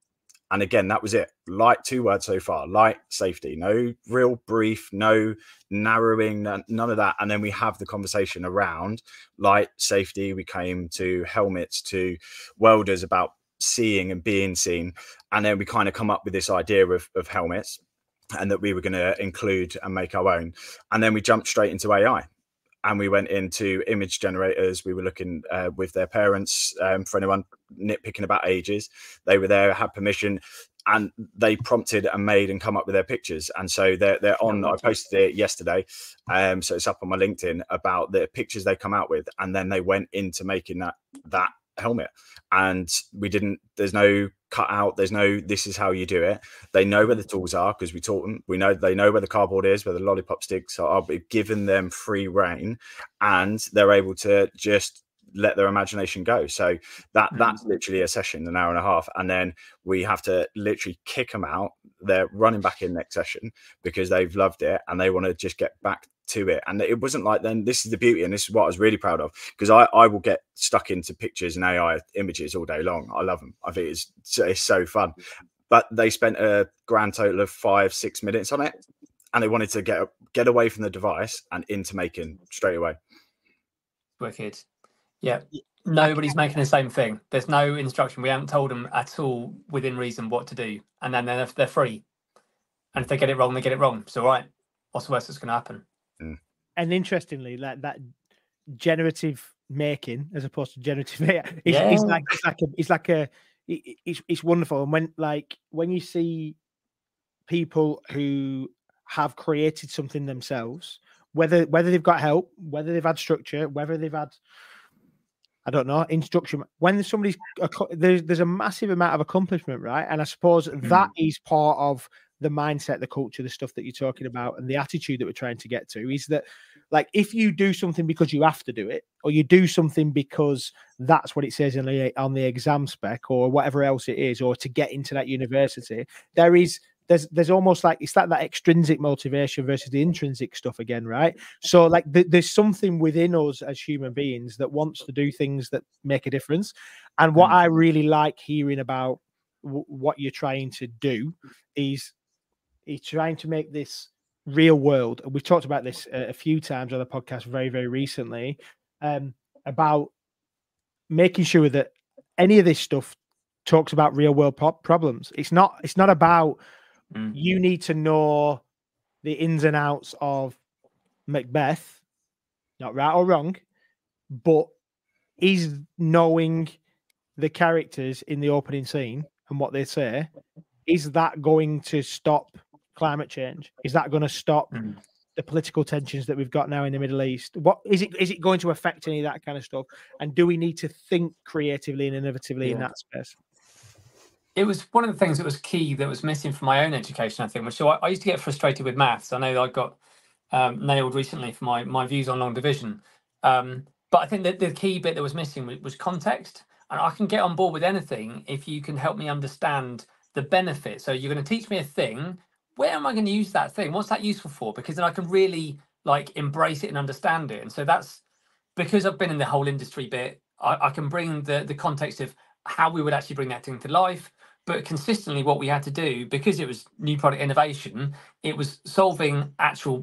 [SPEAKER 3] And again, that was it. Light, 2 words so far. Light, safety. No real brief, no narrowing, none of that. And then we have the conversation around light, safety. We came to helmets, to welders, about seeing and being seen. And then we kind of come up with this idea of helmets, and that we were going to include and make our own. And then we jumped straight into AI. And we went into image generators. We were looking with their parents, for anyone nitpicking about ages. They were there, had permission, and they prompted and made and come up with their pictures. And so they're on. I posted it yesterday, so it's up on my LinkedIn, about the pictures they come out with, and then they went into making that helmet. And there's no cut out, there's no this is how you do it. They know where the tools are because we taught them. They know where the cardboard is, where the lollipop sticks are. I'll be giving them free reign, and they're able to just let their imagination go. So that's literally a session, an hour and a half, and then we have to literally kick them out. They're running back in next session because they've loved it and they want to just get back to it. And it wasn't like, then this is the beauty, and this is what I was really proud of, because I will get stuck into pictures and AI images all day long. I love them. I think it's so fun. But they spent a grand total of 5-6 minutes on it, and they wanted to get away from the device and into making straight away.
[SPEAKER 4] Wicked. Yeah. Nobody's making the same thing. There's no instruction. We haven't told them at all within reason what to do. And then they're free. And if they get it wrong, they get it wrong. It's all right. What's the worst that's going to happen?
[SPEAKER 1] And interestingly, like that generative making as opposed to generative AI, it's wonderful. And when you see people who have created something themselves, whether they've got help, whether they've had structure, whether they've had, I don't know, instruction, when somebody's there's a massive amount of accomplishment, right? And I suppose that is part of the mindset, the culture, the stuff that you're talking about, and the attitude that we're trying to get to, is that, like, if you do something because you have to do it, or you do something because that's what it says on the exam spec or whatever else it is, or to get into that university, there's almost like, it's like that extrinsic motivation versus the intrinsic stuff again, right? So like there's something within us as human beings that wants to do things that make a difference. And what I really like hearing about what you're trying to do is trying to make this real world. We've talked about this a few times on the podcast very, very recently, about making sure that any of this stuff talks about real world problems. It's not about you need to know the ins and outs of Macbeth, not right or wrong, but is knowing the characters in the opening scene and what they say, is that going to stop climate change? Is that going to stop the political tensions that we've got now in the Middle East? What is it going to affect any of that kind of stuff? And do we need to think creatively and innovatively in that space?
[SPEAKER 4] It was one of the things that was key, that was missing from my own education, I think. Which, so I used to get frustrated with maths. I know I got nailed recently for my views on long division. But I think that the key bit that was missing was context. And I can get on board with anything if you can help me understand the benefit. So you're going to teach me a thing. Where am I going to use that thing? What's that useful for? Because then I can really like embrace it and understand it. And so that's because I've been in the whole industry bit. I can bring the context of how we would actually bring that thing to life. But consistently, what we had to do, because it was new product innovation, it was solving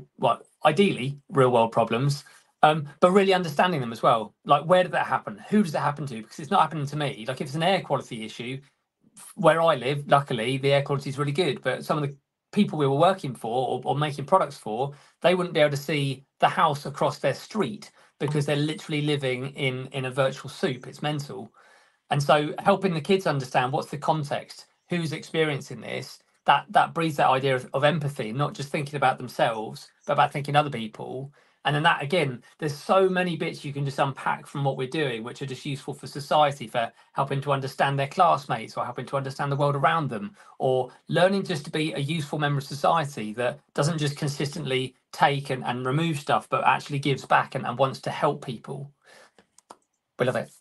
[SPEAKER 4] ideally real world problems, but really understanding them as well. Like, where did that happen? Who does that happen to? Because it's not happening to me. Like, if it's an air quality issue, where I live, luckily, the air quality is really good. But some of the people we were working for or making products for, they wouldn't be able to see the house across their street because they're literally living in a virtual soup. It's mental. And so helping the kids understand what's the context, who's experiencing this, that breeds that idea of empathy, not just thinking about themselves, but about thinking other people. And then that, again, there's so many bits you can just unpack from what we're doing, which are just useful for society, for helping to understand their classmates or helping to understand the world around them, or learning just to be a useful member of society that doesn't just consistently take and remove stuff, but actually gives back and wants to help people. We love it.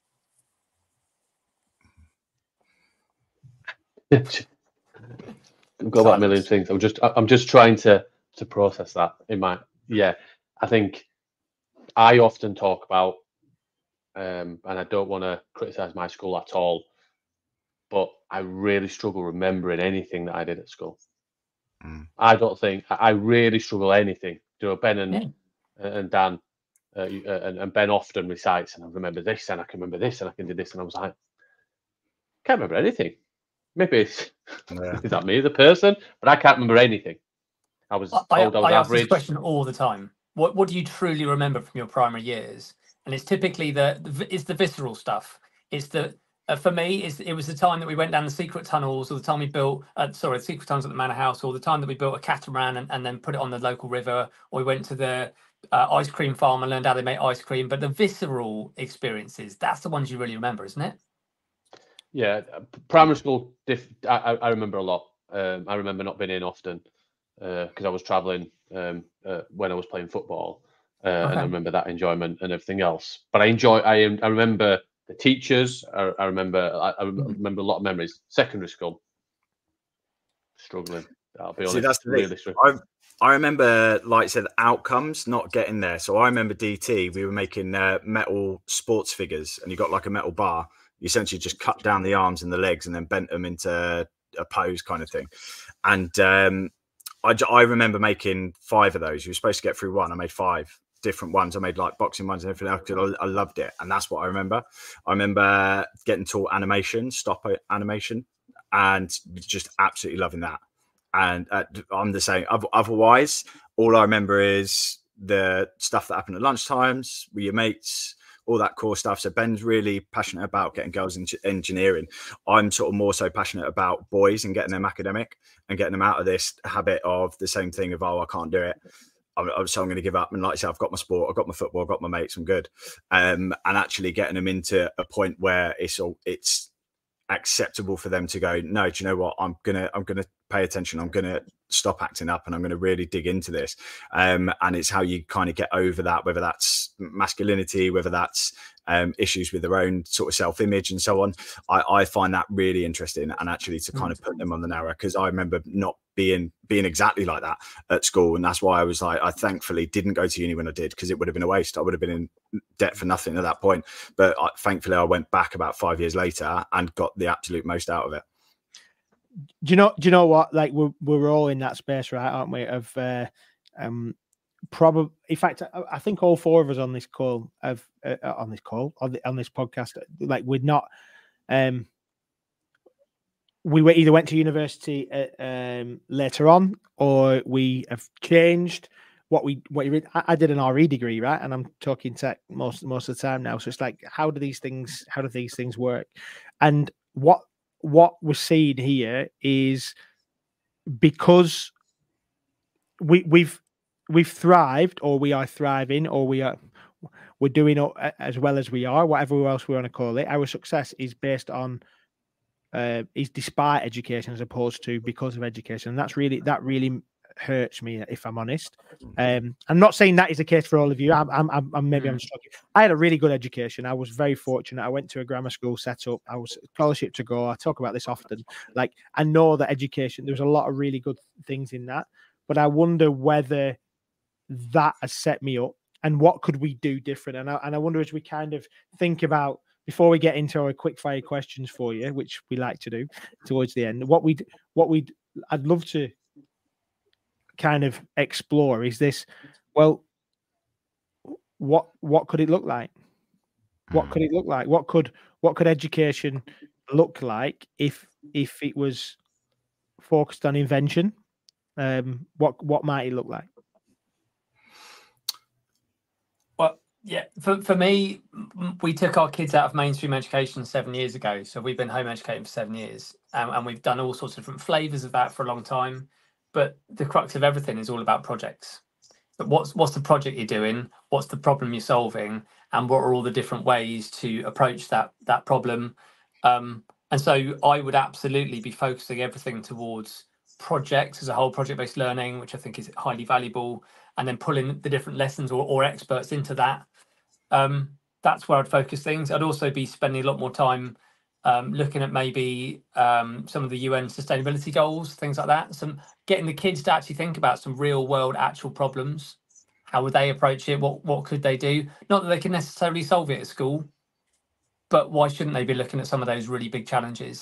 [SPEAKER 2] I've got about a million things. I'm just trying to process that in my I think I often talk about and I don't want to criticize my school at all, but I really struggle remembering anything that I did at school.
[SPEAKER 3] I
[SPEAKER 2] don't think I really struggle anything. You know, Ben
[SPEAKER 4] Yeah.
[SPEAKER 2] and Dan and Ben often recites, and I remember this, and I can remember this, and I can do this, and I was like, can't remember anything. Maybe it's is that me, the person? But I can't remember anything. I was told I was
[SPEAKER 4] ask this
[SPEAKER 2] average.
[SPEAKER 4] question all the time. What do you truly remember from your primary years? And it's typically it's the visceral stuff. It's the for me, it was the time that we went down the secret tunnels, or the time we built the secret tunnels at the manor house, or the time that we built a catamaran and then put it on the local river, or we went to the ice cream farm and learned how they make ice cream. But the visceral experiences, that's the ones you really remember, isn't it?
[SPEAKER 2] Yeah, primary school. I remember a lot. I remember not being in often because I was traveling when I was playing football, and I remember that enjoyment and everything else. But I remember the teachers. I remember a lot of memories. Secondary school, struggling. I'll be honest.
[SPEAKER 3] See, that's
[SPEAKER 2] really struggling.
[SPEAKER 3] I remember, like I said, outcomes not getting there. So I remember DT. We were making metal sports figures, and you got like a metal bar. You essentially just cut down the arms and the legs and then bent them into a pose kind of thing. And I remember making 5 of those. You were supposed to get through one. I made 5 different ones. I made like boxing ones and everything else. I loved it. And that's what I remember. I remember getting taught animation, stop animation, and just absolutely loving that. And I'm the same. Otherwise, all I remember is the stuff that happened at lunchtimes with your mates, all that core stuff. So Ben's really passionate about getting girls into engineering. I'm sort of more so passionate about boys and getting them academic and getting them out of this habit of the same thing of, oh, I can't do it, so I'm going to give up. And like I said, I've got my sport, I've got my football, I've got my mates, I'm good. And actually getting them into a point where it's acceptable for them to go, no, do you know what, I'm gonna pay attention, I'm gonna stop acting up, and I'm gonna really dig into this. And it's how you kind of get over that, whether that's masculinity, whether that's issues with their own sort of self-image and so on. I find that really interesting, and actually to kind of put them on the narrow, because I remember not being exactly like that at school, and that's why I was like, I thankfully didn't go to uni when I did, because it would have been a waste. I would have been in debt for nothing at that point. But thankfully I went back about 5 years later and got the absolute most out of it.
[SPEAKER 1] Do you know what? Like we're all in that space, right? Aren't we? Of probably, in fact, I think all 4 of us on this call on this podcast, like we're not. We either went to university later on, or we have changed what you read. I did an RE degree, right? And I'm talking tech most of the time now. So it's like, how do these things work? And what we're seeing here is, because we've thrived, or we are thriving, or we're doing as well as we are, whatever else we want to call it. Our success is based on is despite education, as opposed to because of education. And that really hurts me, if I'm honest. I'm not saying that is the case for all of you. I'm struggling. I had a really good education. I was very fortunate. I went to a grammar school set up. I was scholarship to go. I talk about this often. Like, I know that education, there's a lot of really good things in that, but I wonder whether that has set me up, and what could we do different. And I wonder, as we kind of think about, before we get into our quick fire questions for you, which we like to do towards the end, I'd love to kind of explore is this. Well, what could it look like? What could it look like? What could education look like if it was focused on invention? What might it look like?
[SPEAKER 4] Well, yeah, for me, we took our kids out of mainstream education 7 years ago. So we've been home educating for 7 years, and we've done all sorts of different flavors of that for a long time. But the crux of everything is all about projects. But what's the project you're doing? What's the problem you're solving? And what are all the different ways to approach that problem? And so I would absolutely be focusing everything towards projects as a whole, project-based learning, which I think is highly valuable, and then pulling the different lessons or experts into that. That's where I'd focus things. I'd also be spending a lot more time looking at maybe some of the UN sustainability goals, things like that. Getting the kids to actually think about some real world actual problems. How would they approach it? What could they do? Not that they can necessarily solve it at school, but why shouldn't they be looking at some of those really big challenges?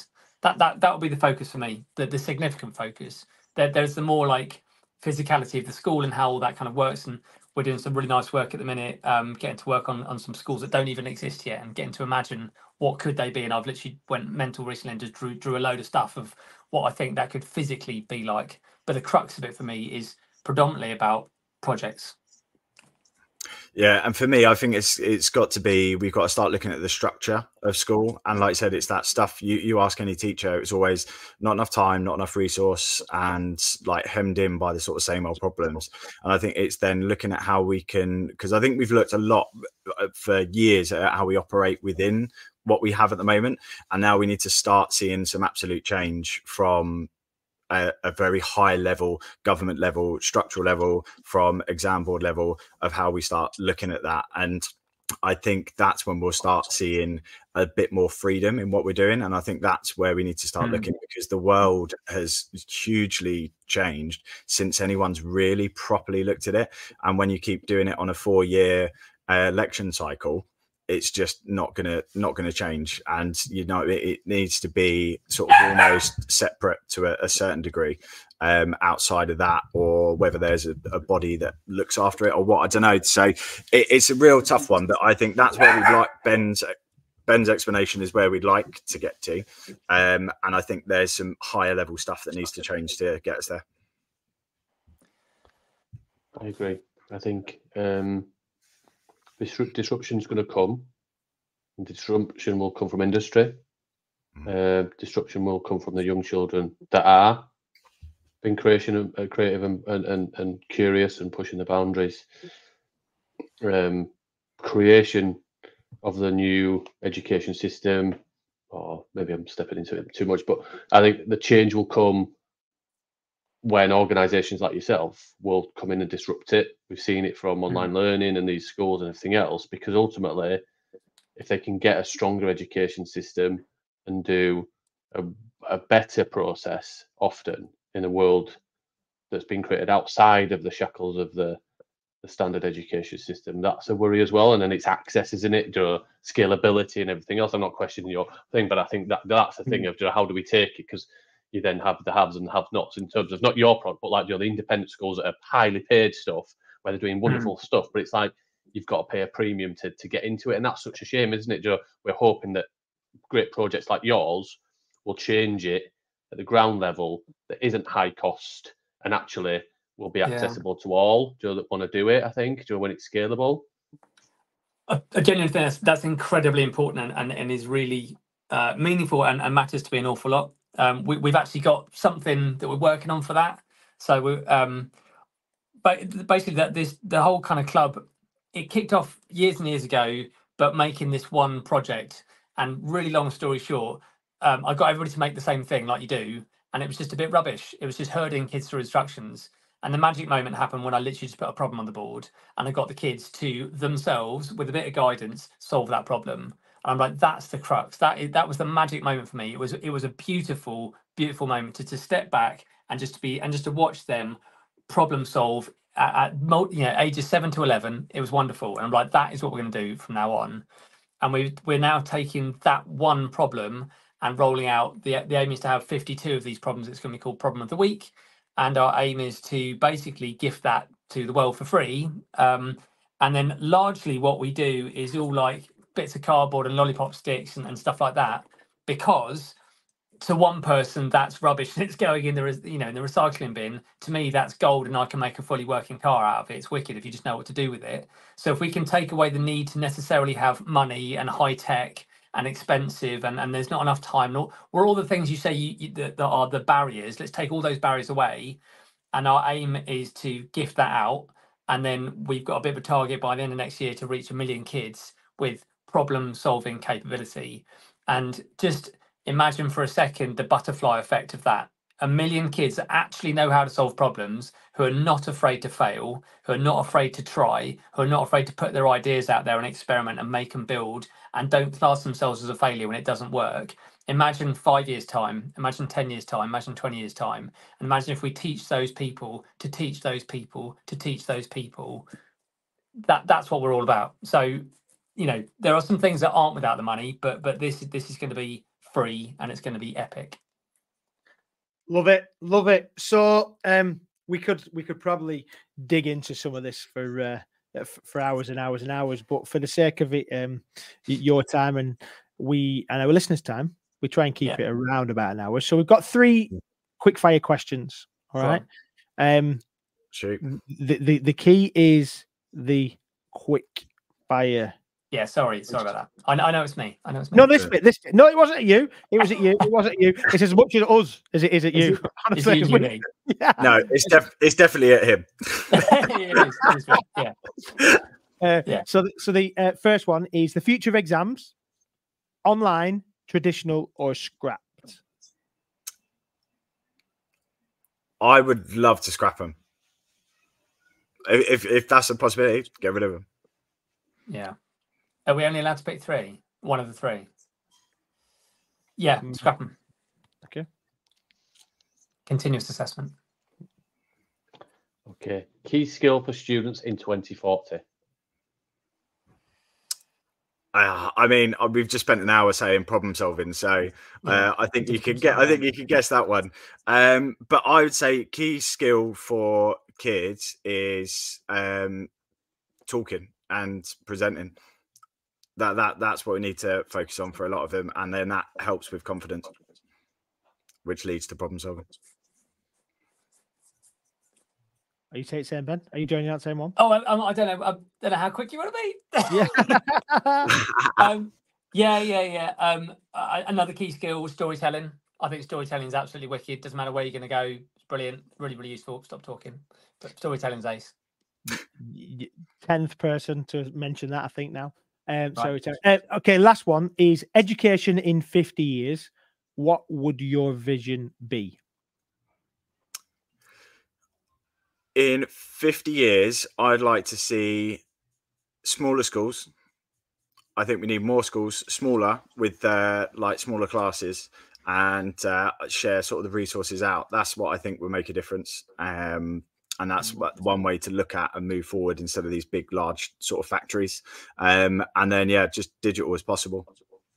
[SPEAKER 4] that will be the focus for me, the significant focus. There's the more like physicality of the school and how all that kind of works, and we're doing some really nice work at the minute, getting to work on some schools that don't even exist yet, and getting to imagine what could they be. And I've literally went mental recently and just drew a load of stuff of what I think that could physically be like. But the crux of it for me is predominantly about projects.
[SPEAKER 3] Yeah, and for me, I think it's got to be, we've got to start looking at the structure of school. And like I said, it's that stuff you ask any teacher, it's always not enough time, not enough resource, and like hemmed in by the sort of same old problems. And I think it's then looking at how we can, because I think we've looked a lot for years at how we operate within what we have at the moment. And now we need to start seeing some absolute change from a very high level, government level, structural level, from exam board level, of how we start looking at that. And I think that's when we'll start seeing a bit more freedom in what we're doing. And I think that's where we need to start looking, because the world has hugely changed since anyone's really properly looked at it. And when you keep doing it on a 4-year election cycle, it's just not gonna change. And you know, it needs to be sort of almost separate to a certain degree, outside of that, or whether there's a body that looks after it or what, I don't know. So it's a real tough one, but I think that's where we'd like Ben's explanation is where we'd like to get to, and I think there's some higher level stuff that needs to change to get us there.
[SPEAKER 2] I agree. I think disruption is going to come. Disruption will come from industry. Disruption will come from the young children that are being creative and curious and pushing the boundaries. Creation of the new education system, or maybe I'm stepping into it too much, but I think the change will come when organisations like yourself will come in and disrupt it. We've seen it from online learning and these schools and everything else, because ultimately, if they can get a stronger education system and do a better process, often in a world that's been created outside of the shackles of the standard education system, that's a worry as well. And then it's access, isn't it? Scalability and everything else. I'm not questioning your thing, but I think that's the thing of how do we take it? Because you then have the haves and have-nots in terms of not your product, but like the independent schools that are highly paid stuff, where they're doing wonderful stuff, but it's like you've got to pay a premium to get into it, and that's such a shame, isn't it? We're hoping that great projects like yours will change it at the ground level that isn't high cost and actually will be accessible to all that want to do it. I think when it's scalable.
[SPEAKER 4] I genuinely think that's incredibly important and is really meaningful and matters to me an awful lot. We've actually got something that we're working on for that. So but basically the whole kind of club, it kicked off years and years ago, but making this one project. And really long story short, I got everybody to make the same thing like you do, and it was just a bit rubbish. It was just herding kids through instructions. And the magic moment happened when I literally just put a problem on the board, and I got the kids to themselves, with a bit of guidance, solve that problem. And I'm like, that's the crux. That was the magic moment for me. It was a beautiful, beautiful moment to step back and just to watch them problem solve at ages 7 to 11. It was wonderful, and I'm like, that is what we're going to do from now on. And we're now taking that one problem and rolling out. The aim is to have 52 of these problems. It's going to be called Problem of the Week, and our aim is to basically gift that to the world for free. And then largely what we do is all like bits of cardboard and lollipop sticks and stuff like that, because to one person that's rubbish and it's going in the in the recycling bin. To me, that's gold, and I can make a fully working car out of it. It's wicked if you just know what to do with it. So if we can take away the need to necessarily have money and high tech and expensive, and there's not enough time, or all the things you say that are the barriers, let's take all those barriers away. And our aim is to gift that out, and then we've got a bit of a target by the end of next year to reach 1 million kids with problem solving capability. And just imagine for a second the butterfly effect of that. 1 million kids that actually know how to solve problems, who are not afraid to fail, who are not afraid to try, who are not afraid to put their ideas out there and experiment and make and build, and don't class themselves as a failure when it doesn't work. Imagine 5 years' time, imagine 10 years' time, imagine 20 years' time, and imagine if we teach those people to teach those people to teach those people. That's what we're all about. So, there are some things that aren't without the money, but this is going to be free, and it's going to be epic.
[SPEAKER 1] Love it, love it. So we could probably dig into some of this for hours and hours and hours, but for the sake of it, your time and our listeners' time, we try and keep it around about an hour. So we've got 3 quick fire questions. All right.
[SPEAKER 3] Shoot.
[SPEAKER 1] The key is the quick fire.
[SPEAKER 4] Yeah, sorry about that. I know it's me.
[SPEAKER 1] No, this bit. No, it wasn't at you. It was at you. It wasn't at you. It's as much at us as it is at you. Honestly,
[SPEAKER 4] it's me.
[SPEAKER 3] Yeah. No, it's definitely at him.
[SPEAKER 4] It is, yeah.
[SPEAKER 1] So the first one is the future of exams: online, traditional, or scrapped.
[SPEAKER 3] I would love to scrap them. If that's a possibility, get rid of them.
[SPEAKER 4] Yeah. Are we only allowed to pick 3? One of the 3. Yeah, scrap them.
[SPEAKER 1] Okay.
[SPEAKER 4] Continuous assessment.
[SPEAKER 2] Okay. Key skill for students in 2040.
[SPEAKER 3] I mean, we've just spent an hour saying problem solving, so I think you can guess that one. But I would say key skill for kids is talking and presenting. That's what we need to focus on for a lot of them, and then that helps with confidence, which leads to problem solving.
[SPEAKER 1] Are you saying, Ben? Are you joining that same one?
[SPEAKER 4] Oh, I don't know. I don't know how quick you want to be. Yeah. Another key skill, storytelling. I think storytelling is absolutely wicked. Doesn't matter where you're going to go. It's brilliant. Really, really useful. Stop talking. But storytelling's ace.
[SPEAKER 1] 10th person to mention that, I think now. Okay, last one is education in 50 years. What would your vision be?
[SPEAKER 3] In 50 years, I'd like to see smaller schools. I think we need more schools, smaller, with smaller classes, and share sort of the resources out. That's what I think will make a difference. And that's one way to look at and move forward instead of these big, large sort of factories. And then, just digital as possible.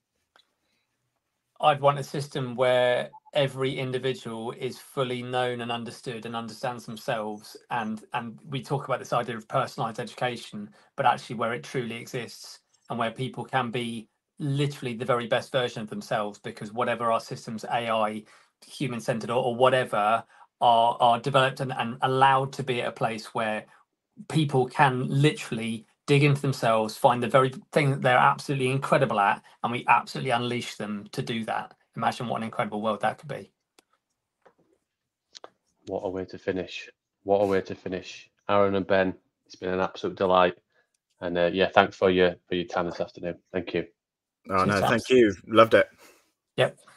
[SPEAKER 4] I'd want a system where every individual is fully known and understood and understands themselves. And we talk about this idea of personalized education, but actually where it truly exists and where people can be literally the very best version of themselves, because whatever our systems, AI, human-centered or whatever, are developed and allowed to be at a place where people can literally dig into themselves, find the very thing that they're absolutely incredible at, and we absolutely unleash them to do that. Imagine what an incredible world that could be.
[SPEAKER 2] What a way to finish. What a way to finish. Aaron and Ben, it's been an absolute delight. And thanks for your time this afternoon. Thank you.
[SPEAKER 3] Oh, no, thank you. Loved it.
[SPEAKER 4] Yep.